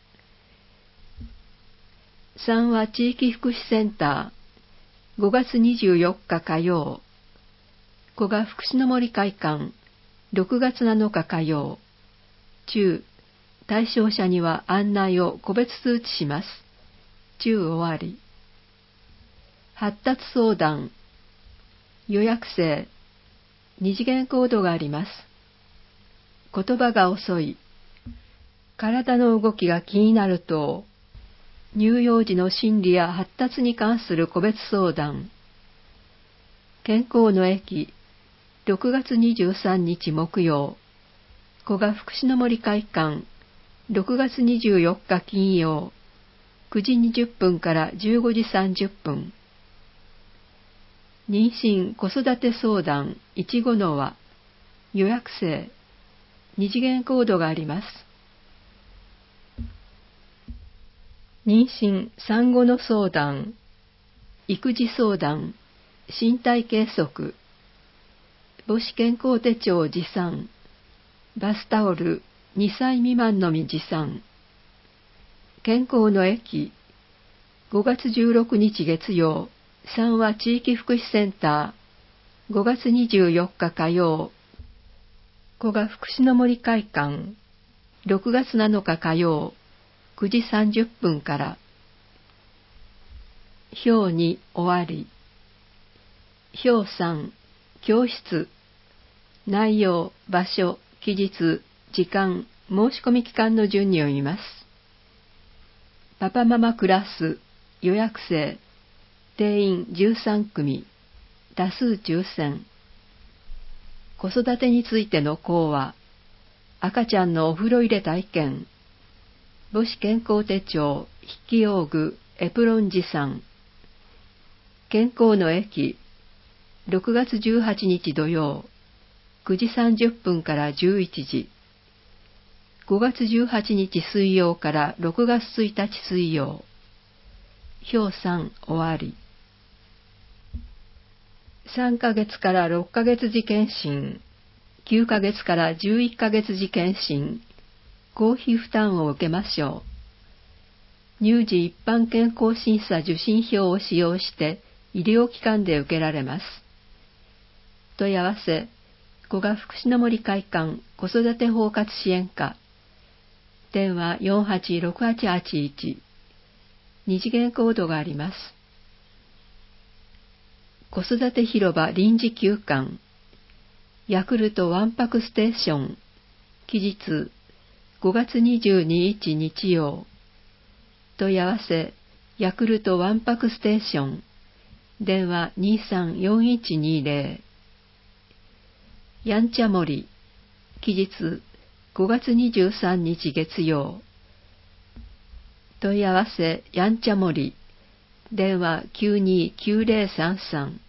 さんは地域福祉センター、ごがつにじゅうよっか火曜。古賀福祉の森会館、ろくがつなのか火曜。中、対象者には案内を個別通知します。中終わり。発達相談、予約制、に次元コードがあります。言葉が遅い、体の動きが気になると、乳幼児の心理や発達に関する個別相談。健康の駅、ろくがつにじゅうさんにち木曜。古賀福祉の森会館、ろくがつにじゅうよっか金曜。くじにじゅっぷんからじゅうごじさんじゅっぷん。 妊娠子育て相談いちごのは予約制、二次元コードがあります。妊娠産後の相談、育児相談、身体計測、母子健康手帳持参、バスタオルにさい未満のみ持参、健康の駅、ごがつじゅうろくにち月曜、三和地域福祉センター、ごがつにじゅうよっか火曜、古賀福祉の森会館、ろくがつなのか火曜、くじさんじゅっぷんから。表に終わり。表さん、教室。内容、場所、期日、時間、申し込み期間の順に読みます。パパママクラス、予約制、定員じゅうさんくみ、多数抽選。子育てについての講話、赤ちゃんのお風呂入れ体験、母子健康手帳、筆記用具、エプロン持参。健康の駅、ろくがつじゅうはちにち土曜、くじさんじゅっぷんからじゅういちじ。ごがつじゅうはちにち水曜からろくがつついたち水曜。表さん終わり。さんかげつからろっかげつ時検診、きゅうかげつからじゅういっかげつ時検診、公費負担を受けましょう。乳児一般健康審査受診票を使用して医療機関で受けられます。問い合わせ、古賀福祉の森会館子育て包括支援課、電話 よんはちろくはちはちいち、二次元コードがあります。子育て広場臨時休館、ヤクルトわんぱくステーション、期日、ごがつにじゅうににち日曜。問い合わせ、ヤクルトわんぱくステーション、電話にさんよんいちにぜろ。やんちゃ森、期日、ごがつにじゅうさんにち月曜。問い合わせ、やんちゃ森、電話きゅうにきゅうぜろさんさん。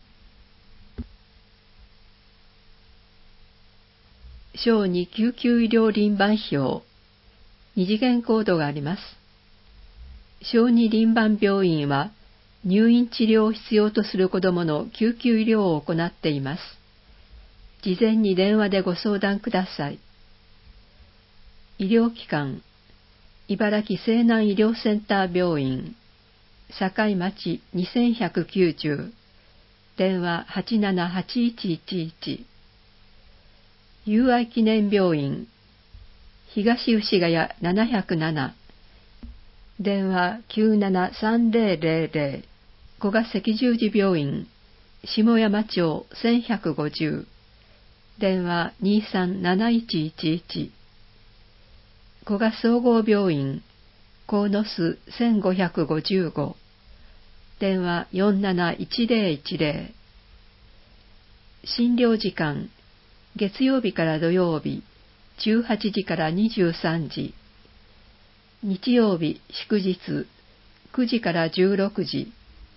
小児救急医療輪番表、二次元コードがあります。小児輪番病院は、入院治療を必要とする子どもの救急医療を行っています。事前に電話でご相談ください。医療機関、茨城西南医療センター病院、境町にせんひゃくきゅうじゅう、電話はちななはちいちいちいち。友愛記念病院、東牛ヶ谷ななひゃくなな、電話きゅうななさんぜろぜろぜろ。古賀赤十字病院、下山町せんひゃくごじゅう、電話にさんなないちいちいち。古賀総合病院、鴻巣せんごひゃくごじゅうご、電話よんなないちぜろいちぜろ。診療時間、月曜日から土曜日、じゅうはちじからにじゅうさんじ。日曜日、祝日、くじからじゅうろくじ。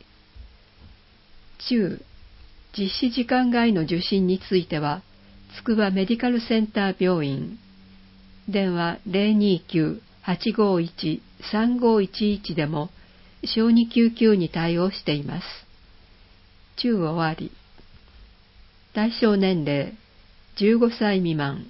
中、実施時間外の受診については、つくばメディカルセンター病院、電話 ゼロにきゅうはちごいちさんごいちいち でも小児救急に対応しています。中終わり。対象年齢じゅうごさい未満。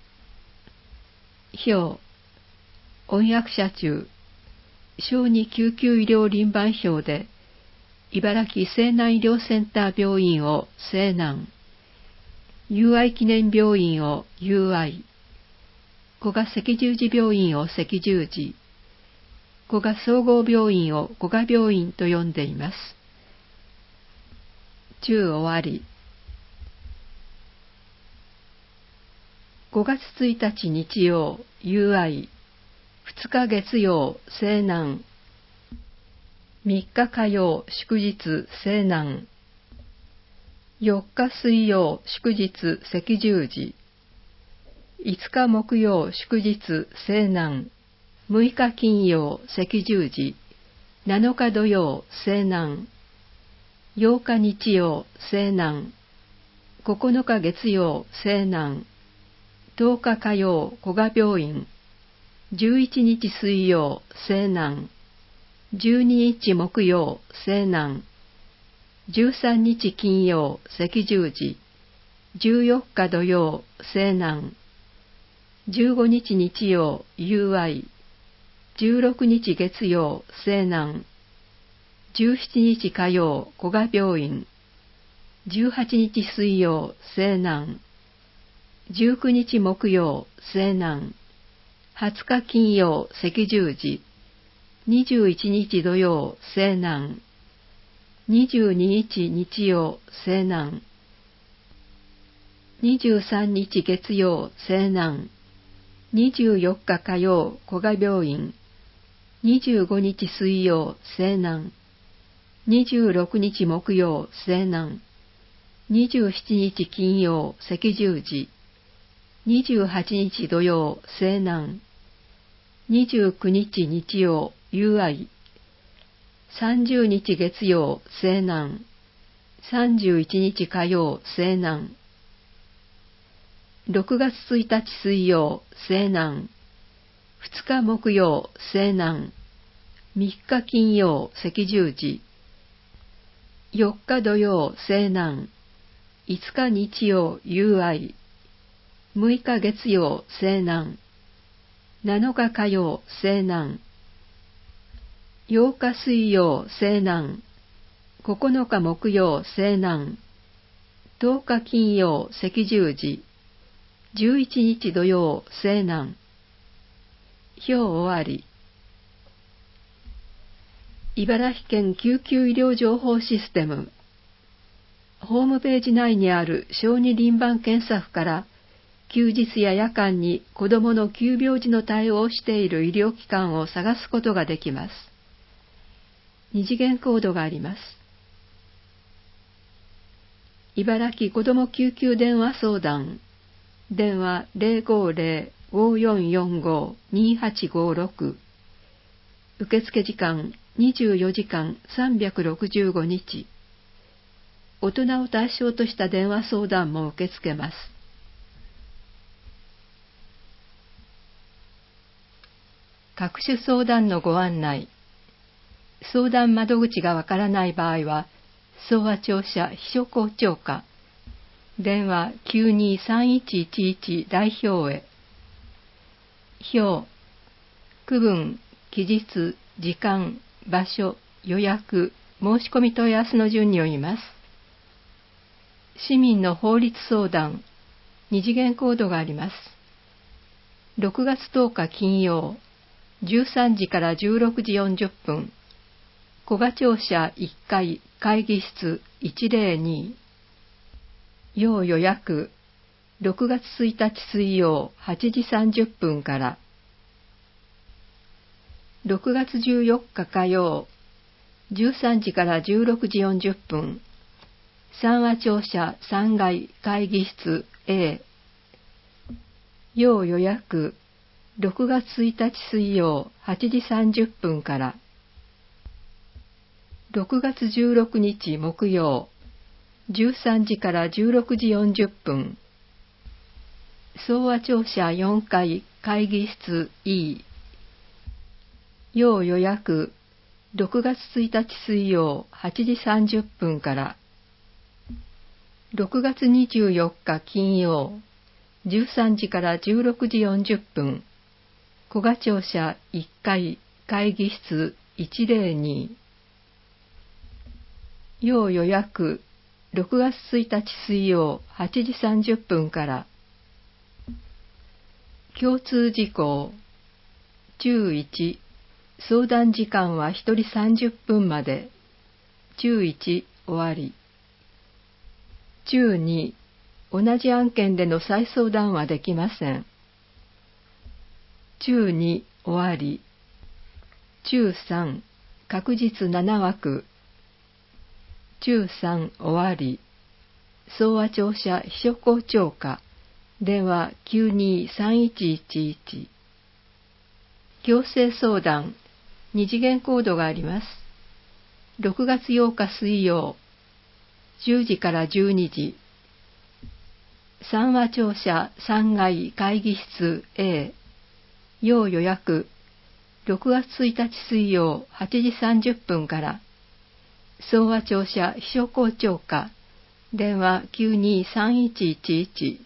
表、翻訳者中、小児救急医療輪番表で、茨城西南医療センター病院を西南、友愛記念病院を友愛、古賀赤十字病院を赤十字、古賀総合病院を古賀病院と呼んでいます。中終わり。ごがつついたち日曜、友愛、ふつか月曜、西南、みっか火曜、祝日、西南、よっか水曜、祝日、赤十字、いつか木曜、祝日、西南、むいか金曜、赤十字、なのか土曜、西南、 ようか日曜、西南。ここのか月曜、西南。とおか火曜、古賀病院。じゅういちにち水曜、西南。じゅうににち木曜、西南。じゅうさんにち金曜、赤十字。じゅうよっか土曜、西南。じゅうごにち日曜、友愛。じゅうろくにち月曜、西南。じゅうしちにち火曜、古賀病院。じゅうはちにち水曜、西南。じゅうくにち木曜、西南。はつか金曜、赤十字。にじゅういちにち土曜、西南。にじゅうににち日曜、西南。にじゅうさんにち月曜、西南。にじゅうよっか火曜、古賀病院。にじゅうごにち水曜、西南。にじゅうろくにち木曜、西南。にじゅうしちにち金曜、赤十字。にじゅうはちにち土曜、西南。にじゅうくにち日曜、友愛。さんじゅうにち月曜、西南。さんじゅういちにち火曜、西南。ろくがつついたち水曜、西南。ふつか木曜、西南。みっか金曜、赤十字。よっか土曜、西南。いつか日曜、友愛。むいか月曜、西南。なのか火曜、西南。ようか水曜、西南。ここのか木曜、西南。とおか金曜、赤十字。じゅういちにち土曜、西南。表終わり。茨城県救急医療情報システム。ホームページ内にある小児輪番検査符から、休日や夜間に子どもの急病時の対応をしている医療機関を探すことができます。二次元コードがあります。茨城子ども救急電話相談。電話 ゼロごゼロ ごよんよんご にはちごろく。受付時間にじゅうよじかんさんびゃくろくじゅうごにち。大人を対象とした電話相談も受け付けます。各種相談のご案内。相談窓口がわからない場合は、総和庁舎秘書校長課。電話 きゅうにさんいちいちいち 代表へ。表、区分、期日、時間、場所、予約、申し込み問い合わせの順に読みます。市民の法律相談、二次元コードがあります。ろくがつとおか金曜、じゅうさんじからじゅうろくじよんじゅっぷん、古賀庁舎いっかい会議室いちゼロに。要予約、ろくがつついたち水曜はちじさんじゅっぷんから。ろくがつじゅうよっか火曜、じゅうさんじからじゅうろくじよんじゅっぷん、三和庁舎さんがい会議室 A。要予約、ろくがつついたち水曜はちじさんじゅっぷんから。ろくがつじゅうろくにち木曜、じゅうさんじからじゅうろくじよんじゅっぷん、総和庁舎よんかい会議室 E。要予約、ろくがつついたち水曜はちじさんじゅっぷんから。ろくがつにじゅうよっか金曜、じゅうさんじからじゅうろくじよんじゅっぷん、古賀庁舎いっかい会議室いちゼロに。要予約、ろくがつついたち水曜はちじさんじゅっぷんから。共通事項。注いち、相談時間はひとりさんじゅっぷんまで。注いち、終わり。注に、同じ案件での再相談はできません。注に、終わり。注さん、確実ななわく。注さん、終わり。総和庁舎秘書校長課。電話 きゅうにさんいちいちいち。強制相談、二次元コードがあります。ろくがつようか水曜、 じゅうじからじゅうにじ。三和庁舎さんがい会議室 A、要予約、ろくがつついたち水曜はちじさんじゅっぷんから、総和庁舎秘書校長課、電話 きゅうにさんいちいちいち。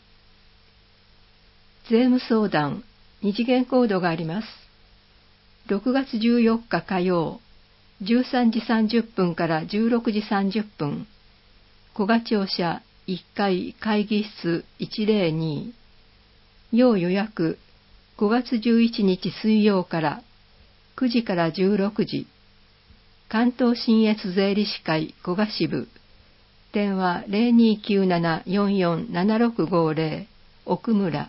税務相談、二次元コードがあります。ろくがつじゅうよっか火曜、じゅうさんじさんじゅっぷんからじゅうろくじさんじゅっぷん、古賀庁舎いっかい会議室いちぜろに、要予約、ごがつじゅういちにち水曜からくじからじゅうろくじ、関東信越税理士会古賀支部、電話 ゼロにきゅうななよんよんななろくごゼロ、奥村。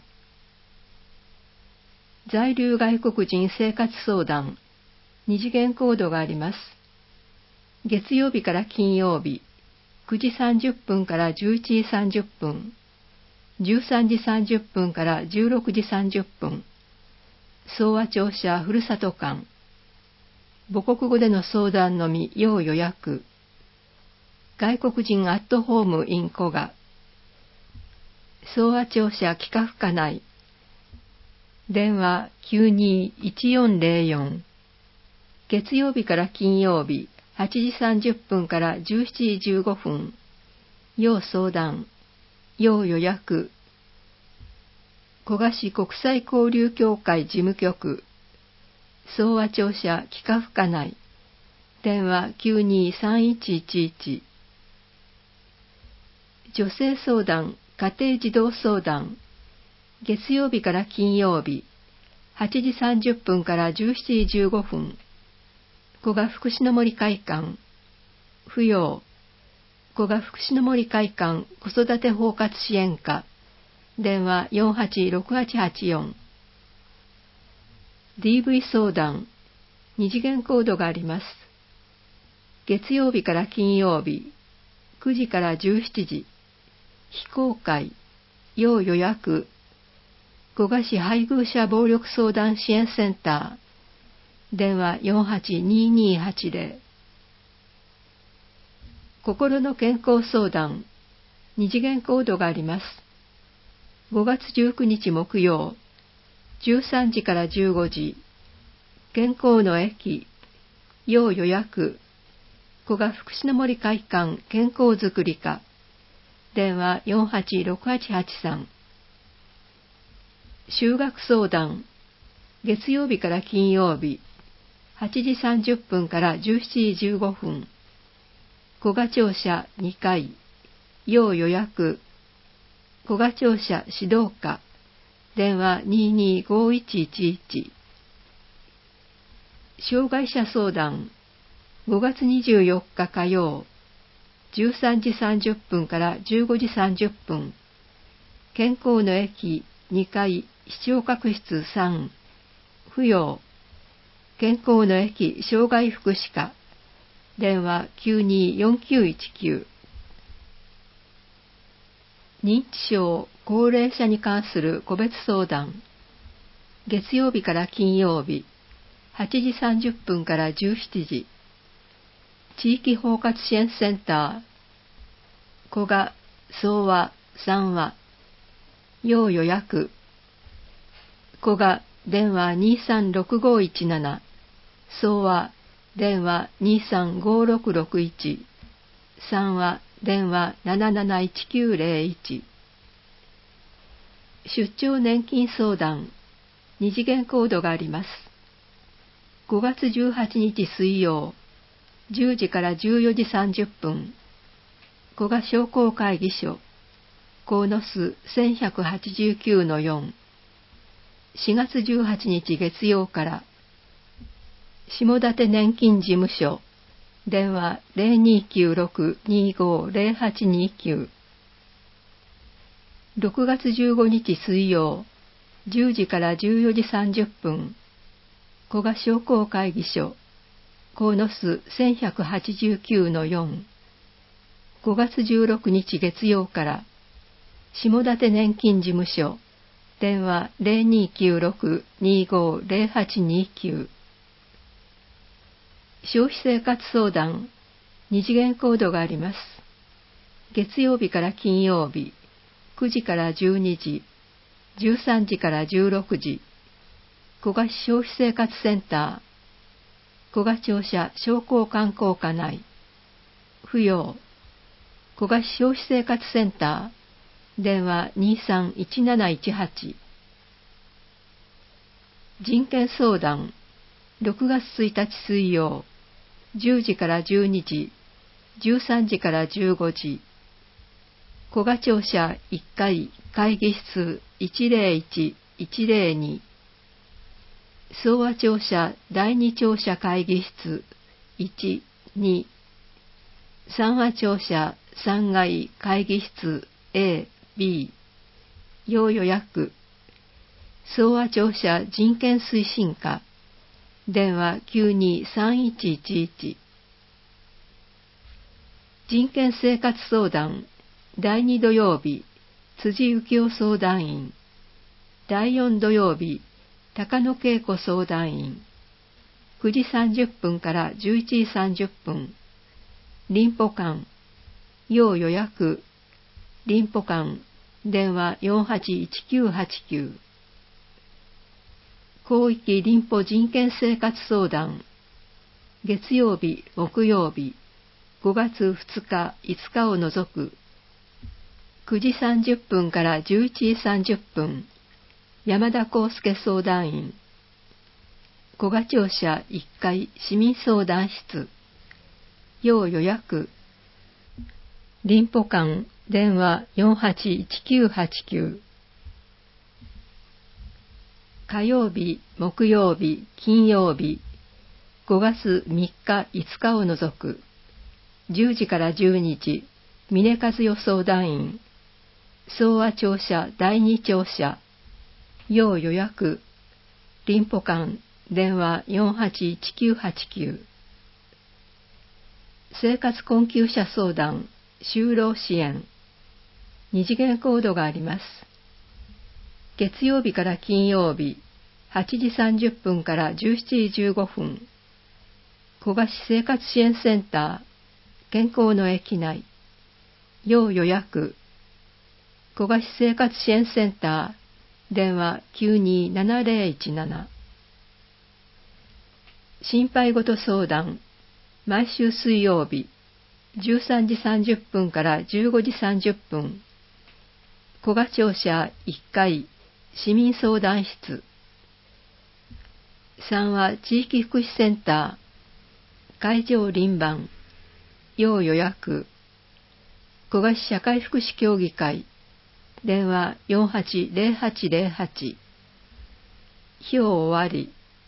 在留外国人生活相談、二次元コードがあります。月曜日から金曜日、くじさんじゅっぷんからじゅういちじさんじゅっぷん、じゅうさんじさんじゅっぷんからじゅうろくじさんじゅっぷん、総和庁舎ふるさと館、母国語での相談のみ要予約、外国人アットホーム in 古賀、総和庁舎企画課内、電話 きゅうにいちよんゼロよん、月曜日から金曜日はちじさんじゅっぷんからじゅうしちじじゅうごふん、要相談、要予約、古賀市国際交流協会事務局、総和庁舎企画課内、電話 きゅうにさんいちいちいち。女性相談、家庭児童相談、月曜日から金曜日、はちじさんじゅっぷんからじゅうしちじじゅうごふん、古賀福祉の森会館、扶養、古賀福祉の森会館子育て包括支援課、電話 よんはちろくはちはちよん。ディーブイ 相談、二次元コードがあります。月曜日から金曜日、くじからじゅうしちじ、非公開、要予約、古賀市配偶者暴力相談支援センター、電話 よんはちににはちゼロ。心の健康相談、二次元コードがあります。ごがつじゅうくにち木曜、じゅうさんじからじゅうごじ、健康の駅、要予約、古賀福祉の森会館健康づくり課、電話 よんはちろくはちはちさん。就学相談、月曜日から金曜日、はちじさんじゅっぷんからじゅうしちじじゅうごふん、古賀庁舎にかい、要予約、古賀庁舎指導課、電話 ににごいちいちいち。障害者相談、ごがつにじゅうよっか火曜、じゅうさんじさんじゅっぷんからじゅうごじさんじゅっぷん、健康の駅にかい視聴覚室さん、扶養、健康の駅障害福祉課、電話 きゅうによんきゅういちきゅう。認知症高齢者に関する個別相談、月曜日から金曜日、はちじさんじゅっぷんからじゅうしちじ、地域包括支援センター、古賀、総和、三和、要予約、古賀、電話にさんろくごいちなな、総和、電話にさんごろくろくいち、三和、電話なななないちきゅうゼロいち。出張年金相談、二次元コードがあります。ごがつじゅうはちにち水曜、じゅうじからじゅうよじさんじゅっぷん、古賀商工会議所、鴻巣 せんひゃくはちじゅうきゅうのよん、しがつじゅうはちにち月曜から、下館年金事務所、電話 ゼロにきゅうろくにごゼロはちにきゅう。ろくがつじゅうごにち水曜、じゅうじからじゅうよじさんじゅっぷん、古賀商工会議所、鴻巣 せんひゃくはちじゅうきゅうのよん、ごがつじゅうろくにち月曜から、下館年金事務所、電話 ゼロにきゅうろくにごゼロはちにきゅう。消費生活相談、二次元コードがあります。 月曜日から金曜日、くじからじゅうにじ、じゅうさんじからじゅうろくじ、古河市消費生活センター、古河庁舎商工観光課内、不要、古河市消費生活センター、電話にさんいちなないちはち。人権相談、ろくがつついたち水曜、じゅうじからじゅうにじ、じゅうさんじからじゅうごじ、古河庁舎いっかい会議室いちまるいちのいちまるに、総和庁舎だいに庁舎会議室いち、に、三和庁舎さん階会議室 A、B、要予約、総和庁舎人権推進課、電話きゅうにさんいちいちいち。人権生活相談、だいに土曜日、辻幸夫相談員、だいよん土曜日、高野恵子相談員、くじさんじゅっぷんからじゅういちじさんじゅっぷん、臨保館、要予約、臨保館、電話よんはちいちきゅうはちきゅう。広域臨保人権生活相談、月曜日、木曜日、ごがつふつか、いつかを除く、くじさんじゅっぷんからじゅういちじさんじゅっぷん、山田康介相談員、古河庁舎いっかい市民相談室、要予約、臨保館、電話よんはちいちきゅうはちきゅう。火曜日、木曜日、金曜日、ごがつみっか、いつかを除く、じゅうじからじゅうにじ、峰和代相談員、総和庁舎だいに庁舎、要予約、臨保館、電話よんはちいちきゅうはちきゅう。生活困窮者相談、就労支援、二次元コードがあります。月曜日から金曜日、はちじさんじゅっぷんからじゅうしちじじゅうごふん、古河市生活支援センター、健康の駅内、要予約、古河市生活支援センター、電話きゅうにななぜろいちなな。心配事相談、毎週水曜日、じゅうさんじさんじゅっぷんからじゅうごじさんじゅっぷん、古河庁舎いっかい市民相談室、さんは地域福祉センター、会場輪番、要予約、古河市社会福祉協議会、電話よんはちぜろはちぜろはち、費用終わり、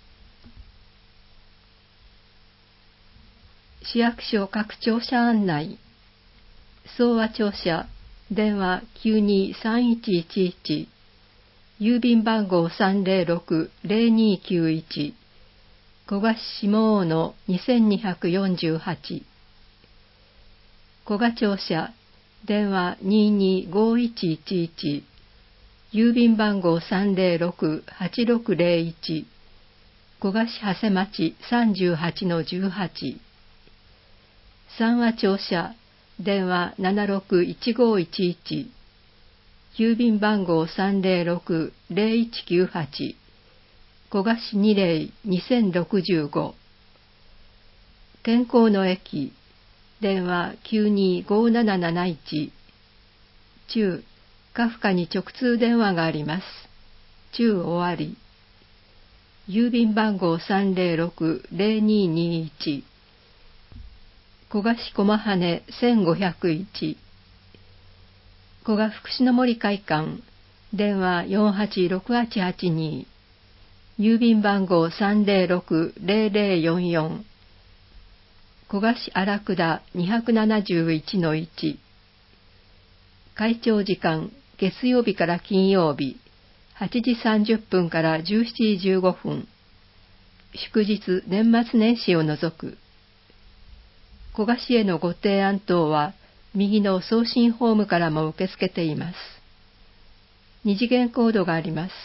市役所各庁舎案内、総和庁舎、電話きゅうにさんいちいちいち、郵便番号さんぜろろくぜろにきゅういち、古河市下大野にせんにひゃくよんじゅうはち、古河庁舎、電話ににごいちいちいち、郵便番号さんぜろろくはちろくぜろいち、古河市長谷町 さんじゅうはちのじゅうはち、三和庁舎、電話ななろくいちごいちいち、郵便番号さんぜろろくぜろいちきゅうはち、古河市にぜろにせんろくじゅうご、健康の駅、電話きゅうにごなななないち、中、カフカに直通電話があります。中終わり。郵便番号さんぜろろくぜろににいち、古河市駒羽せんごひゃくいち、古河福祉の森会館、電話よんはちろくはちはちに、郵便番号さんぜろろくぜろぜろよんよん、古河市荒倉にひゃくななじゅういちのいち、会長時間、月曜日から金曜日、はちじさんじゅっぷんからじゅうしちじじゅうごふん、祝日年末年始を除く。古河市へのご提案等は、右の送信ホームからも受け付けています。二次元コードがあります。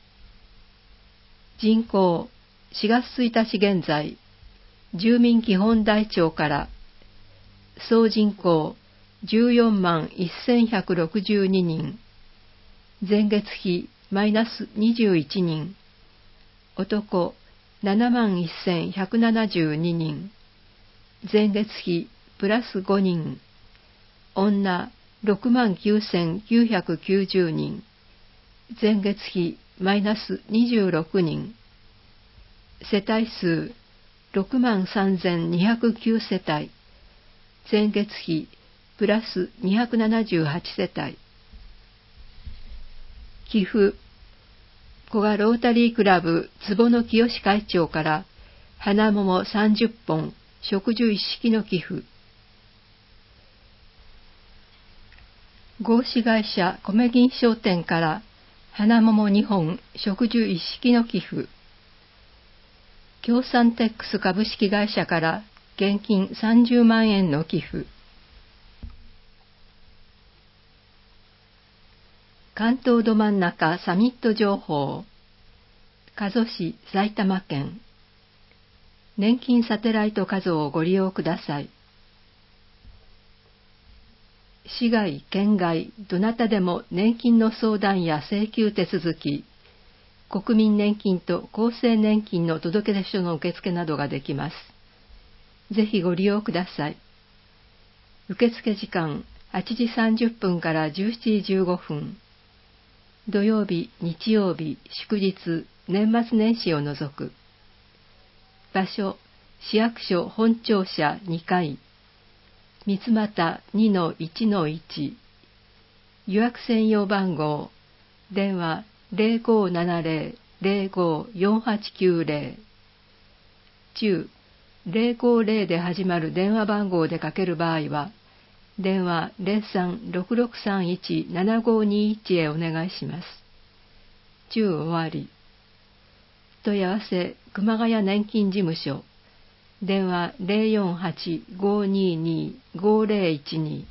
人口、しがつついたち現在、住民基本台帳から、総人口じゅうよんまんせんひゃくろくじゅうににん、前月比マイナスにじゅういちにん、男ななまんせんひゃくななじゅうににん、前月比プラスごにん、女ろくまんきゅうせんきゅうひゃくきゅうじゅうにん、前月比マイナスにじゅうろくにん、世帯数ろくまんさんぜんにひゃくきゅう世帯、前月比プラスにひゃくななじゅうはち世帯。寄付、古賀ロータリークラブ坪野清会長から花桃さんじゅっぽん、植樹一式の寄付。合資会社米銀商店から花桃にほん、植樹一式の寄付。協賛テックス株式会社から現金さんじゅうまんえんの寄付。関東ど真ん中サミット情報。加須市埼玉県。年金サテライト加須をご利用ください。市外、県外、どなたでも年金の相談や請求手続き、国民年金と厚生年金の届出書の受付などができます。ぜひご利用ください。受付時間はちじさんじゅっぷんからじゅうしちじじゅうごふん。土曜日、日曜日、祝日、年末年始を除く。場所、市役所本庁舎にかい。三俣 にのいちのいち。予約専用番号、電話ゼロごななゼロ ゼロご よんはちきゅうゼロ。中、ゼロごゼロで始まる電話番号でかける場合は、電話 ゼロさん ろくろくさんいち ななごにいち へお願いします。中終わり。問い合わせ、熊谷年金事務所。電話 ゼロよんはち ごにに ごゼロいちに。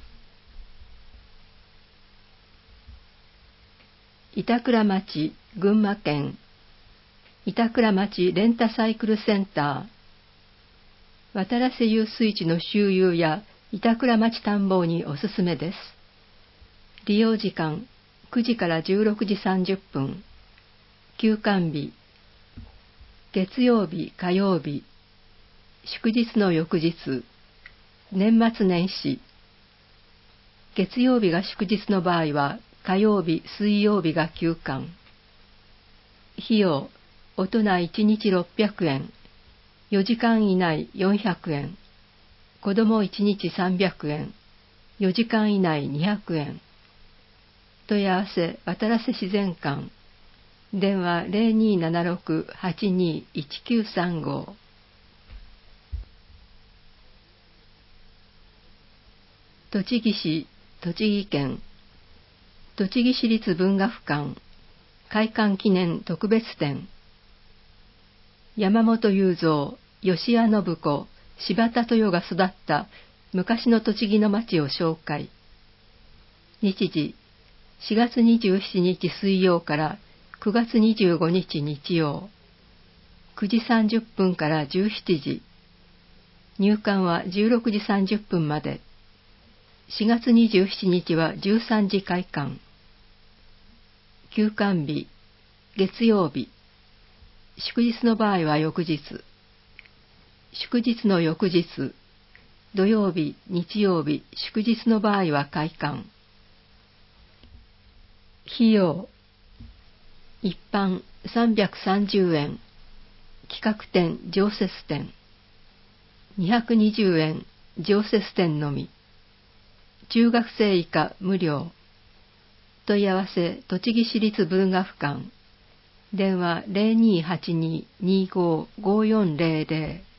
板倉町、群馬県。板倉町レンタサイクルセンター。渡良瀬遊水地の周遊や板倉町探訪におすすめです。利用時間くじからじゅうろくじさんじゅっぷん。休館日月曜日、火曜日。祝日の翌日。年末年始。月曜日が祝日の場合は火曜日、水曜日が休館。費用大人いちにちろっぴゃくえん。よじかん以内よんひゃくえん。子供いちにちさんびゃくえん。よじかん以内にひゃくえん。問い合わせ渡良瀬自然館。電話 ゼロにーななろく はちにーいちきゅうさんご。栃木市、栃木県。栃木市立文学館開館記念特別展。山本雄三、吉谷信子、柴田豊が育った昔の栃木の町を紹介。日時しがつにじゅうしちにち水曜からくがつにじゅうごにち日曜。くじさんじゅっぷんからじゅうしちじ。入館はじゅうろくじさんじゅっぷんまで。しがつにじゅうしちにちはじゅうさんじ開館。休館日、月曜日。祝日の場合は翌日。祝日の翌日。土曜日、日曜日、祝日の場合は開館。費用。一般さんびゃくさんじゅうえん。企画展、常設展。にひゃくにじゅうえん、常設展のみ。中学生以下無料。問い合わせ栃木市立文学館。電話 ゼロにーはちにー にーごー ごーよんゼロゼロ。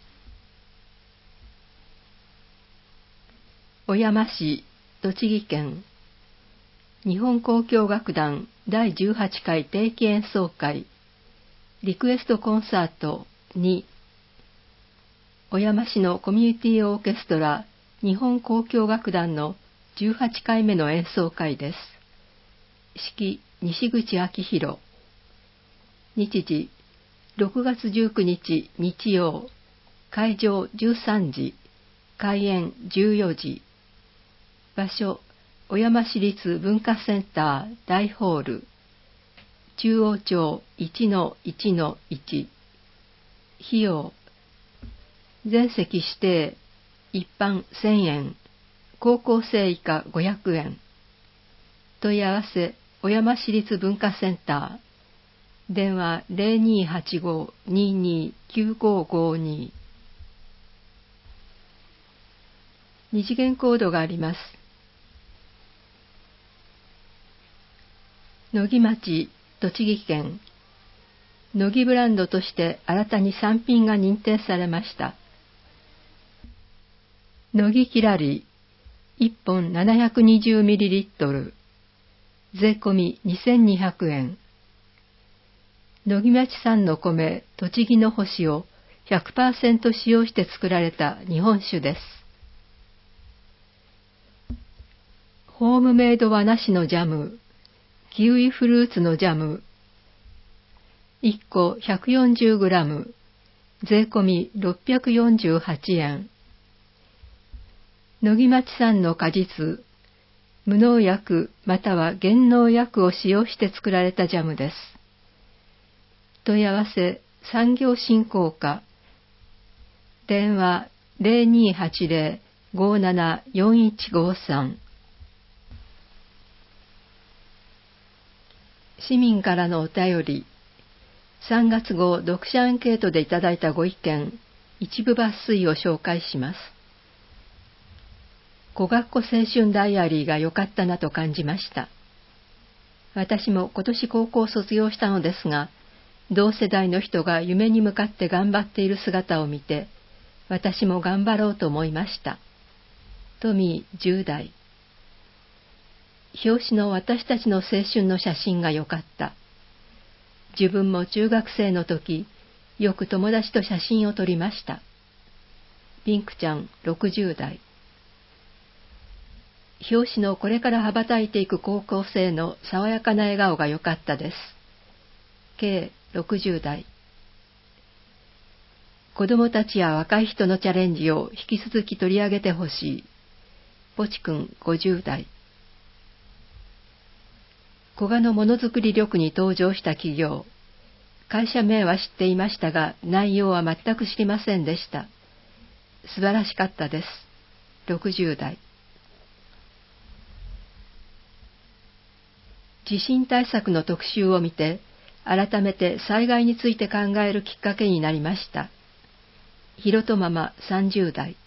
小山市、栃木県。日本交響楽団だいじゅうはちかい定期演奏会リクエストコンサートに。小山市のコミュニティオーケストラ日本交響楽団のじゅうはちかいめの演奏会です。指揮西口昭弘。日時ろくがつじゅうくにち日曜。会場じゅうさんじ。開演じゅうよじ。 場所、小山市立文化センター大ホール、中央町 いちのいちのいち。費用、全席指定、一般せんえん、高校生以下ごひゃくえん。問い合わせ、小山市立文化センター。電話 ゼロにーはちごーにーにーきゅうごーごーにー。二次元コードがあります。野木町、栃木県。野木ブランドとして新たに産品が認定されました。野木きらり、いっぽん ななひゃくにじゅうミリリットル、税込みにせんにひゃくえん。野木町産の米、栃木の星を ひゃくパーセント 使用して作られた日本酒です。ホームメイド和梨のジャム、キウイフルーツのジャム、いっこ ひゃくよんじゅうグラム、税込みろっぴゃくよんじゅうはちえん。野木町産の果実、無農薬または減農薬を使用して作られたジャムです。問い合わせ、産業振興課。電話 ゼロにーはちゼロ ごーなな よんいちごーさん。市民からのお便り。さんがつ号読者アンケートでいただいたご意見、一部抜粋を紹介します。小学校青春ダイアリーが良かったなと感じました。私も今年高校を卒業したのですが、同世代の人が夢に向かって頑張っている姿を見て、私も頑張ろうと思いました。トミーじゅう代。表紙の私たちの青春の写真が良かった。自分も中学生の時、よく友達と写真を撮りました。ピンクちゃんろくじゅう代。表紙のこれから羽ばたいていく高校生の爽やかな笑顔が良かったです。計ろくじゅう代。子供たちや若い人のチャレンジを引き続き取り上げてほしい。ポチ君ごじゅう代。古賀のものづくり力に登場した企業。会社名は知っていましたが、内容は全く知りませんでした。素晴らしかったです。ろくじゅう代。地震対策の特集を見て、改めて災害について考えるきっかけになりました。ひろとママさんじゅう代。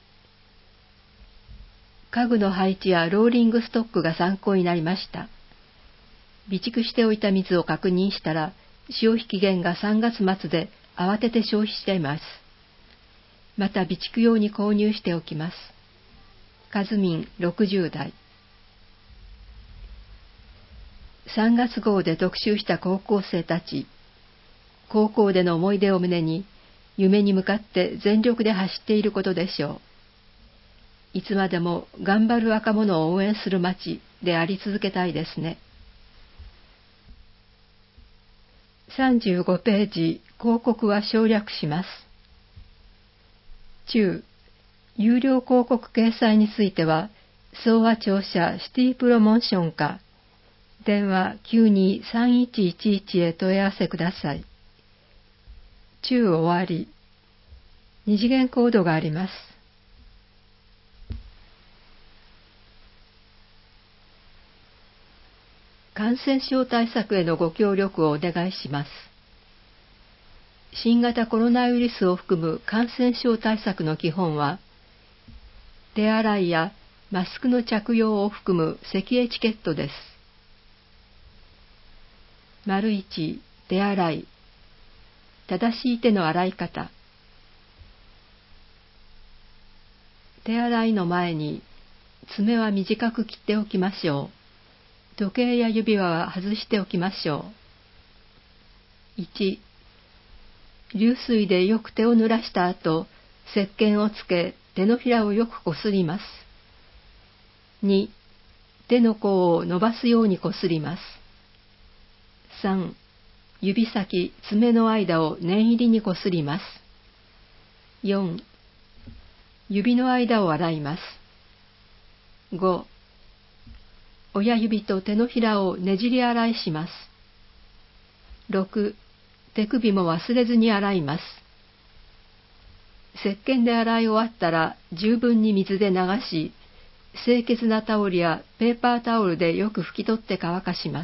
家具の配置やローリングストックが参考になりました。備蓄しておいた水を確認したら、消費期限がさんがつ末で慌てて消費しています。また備蓄用に購入しておきます。かずみんろくじゅう代。さんがつ号で特集した高校生たち。高校での思い出を胸に、夢に向かって全力で走っていることでしょう。いつまでも頑張る若者を応援する街であり続けたいですね。さんじゅうごページ、広告は省略します。中、有料広告掲載については、総和庁舎シティプロモーション課、電話 きゅうにーさんいちいちいち へ問い合わせください。中終わり。二次元コードがあります。感染症対策へのご協力をお願いします。新型コロナウイルスを含む感染症対策の基本は、手洗いやマスクの着用を含む咳エチケットです。丸いち、手洗い。正しい手の洗い方。手洗いの前に、爪は短く切っておきましょう。時計や指輪は外しておきましょう。いち、流水でよく手を濡らした後、石鹸をつけ手のひらをよくこすります。に、手の甲を伸ばすようにこすります。さん、指先、爪の間を念入りにこすります。よん、指の間を洗います。 ご、親指と手のひらをねじり洗いします。ろく、手首も忘れずに洗います。石鹸で洗い終わったら十分に水で流し、清潔なタオルやペーパータオルでよく拭き取って乾かします。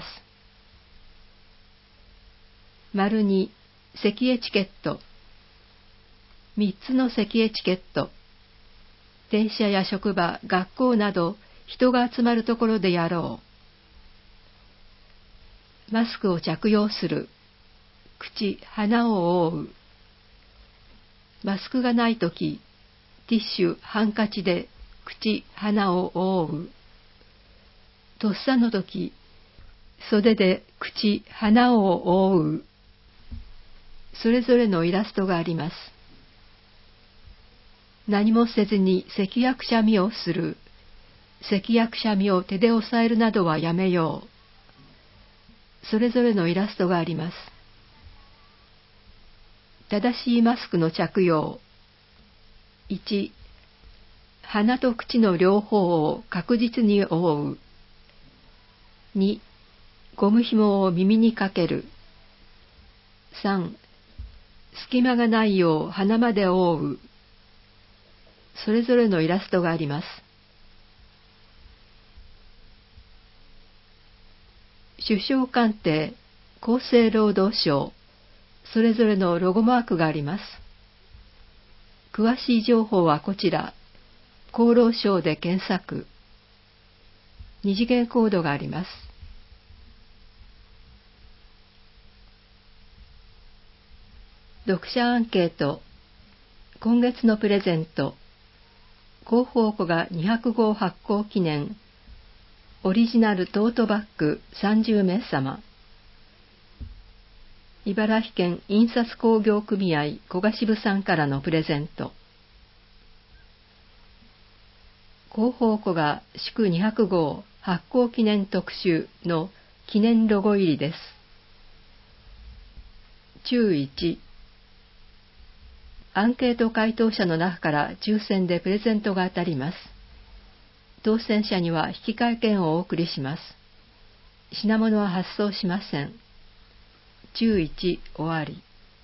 丸に、咳エチケット。みっつの咳エチケット。電車や職場、学校など人が集まるところでやろう。マスクを着用する。口、鼻を覆う。マスクがないとき、ティッシュ、ハンカチで口、鼻を覆う。とっさのとき、袖で口、鼻を覆う。それぞれのイラストがあります。何もせずに咳やくしゃみをする。咳やくしゃみを手で押さえるなどはやめよう。それぞれのイラストがあります。正しいマスクの着用。いち、鼻と口の両方を確実に覆う。に、ゴム紐を耳にかける。さん、隙間がないよう鼻まで覆う。それぞれのイラストがあります。首相官邸、厚生労働省、それぞれのロゴマークがあります。詳しい情報はこちら、厚労省で検索。二次元コードがあります。読者アンケート、今月のプレゼント、広報庫がにひゃくごう発行記念、オリジナルトートバッグさんじゅうめいさま。茨城県印刷工業組合小賀支部さんからのプレゼント。広報庫が祝にひゃくごう発行記念特集の記念ロゴ入りです。注いち、アンケート回答者の中から抽選でプレゼントが当たります。当選者には引換券をお送りします。品物は発送しません。注いち終わり。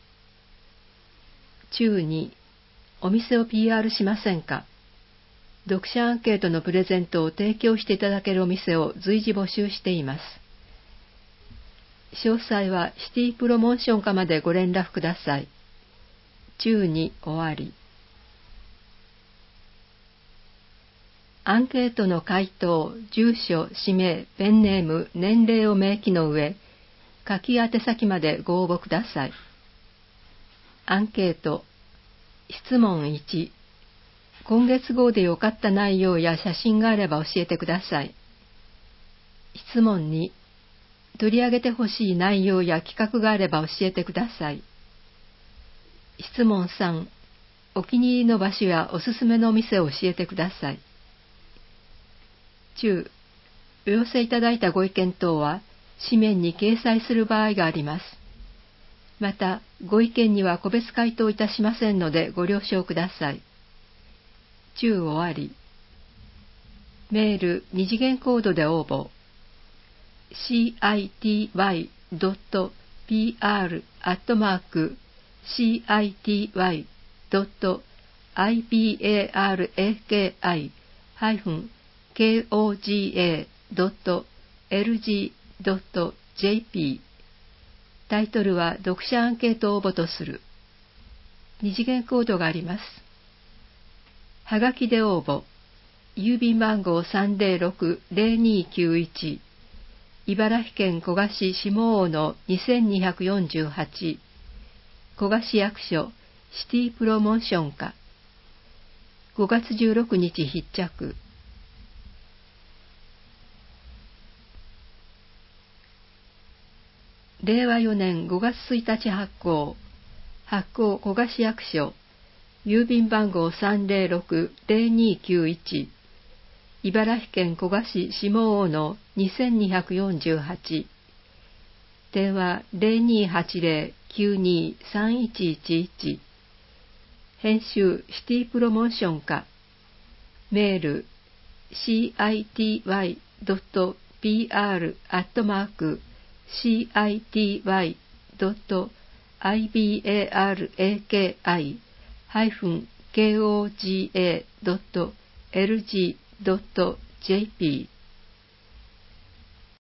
注に、お店を ピーアール しませんか。読者アンケートのプレゼントを提供していただけるお店を随時募集しています。詳細はシティプロモーション課までご連絡ください。注に終わり。アンケートの回答、住所、氏名、ペンネーム、年齢を明記の上、書き宛先までご応募ください。アンケート、質問いち、今月号で良かった内容や写真があれば教えてください。質問に、取り上げてほしい内容や企画があれば教えてください。質問さん、お気に入りの場所やおすすめのお店を教えてください。中、お寄せいただいたご意見等は紙面に掲載する場合があります。また、ご意見には個別回答いたしませんのでご了承ください。中終わり。メール二次元コードで応募。シーアイティーワイドットピーアール アットマーク シーアイティーワイドットアイピーエーアールエーケーアイ ハイフン ケーオージーエー ドット エルジー ドット ジェーピー。タイトルは読者アンケート応募とする。二次元コードがあります。はがきで応募。郵便番号 さんゼロろく ゼロにきゅういち。茨城県古河市下大野にせんにひゃくよんじゅうはち。古河市役所シティプロモーション課。ごがつじゅうろくにち必着。れいわよねんごがつついたち発行。発行古河市役所。郵便番号 さんゼロろく ゼロにきゅういち。茨城県古河市下大野にせんにひゃくよんじゅうはち。電話 ゼロにはちゼロ きゅうにさんいちいちいち。編集シティプロモーション課。メールシーアイティーワイドットピーアール アットマーク シーアイティーワイドットアイビーエーアールエーケーアイ ハイフン ケーオージーエードットエルジードットジェーピー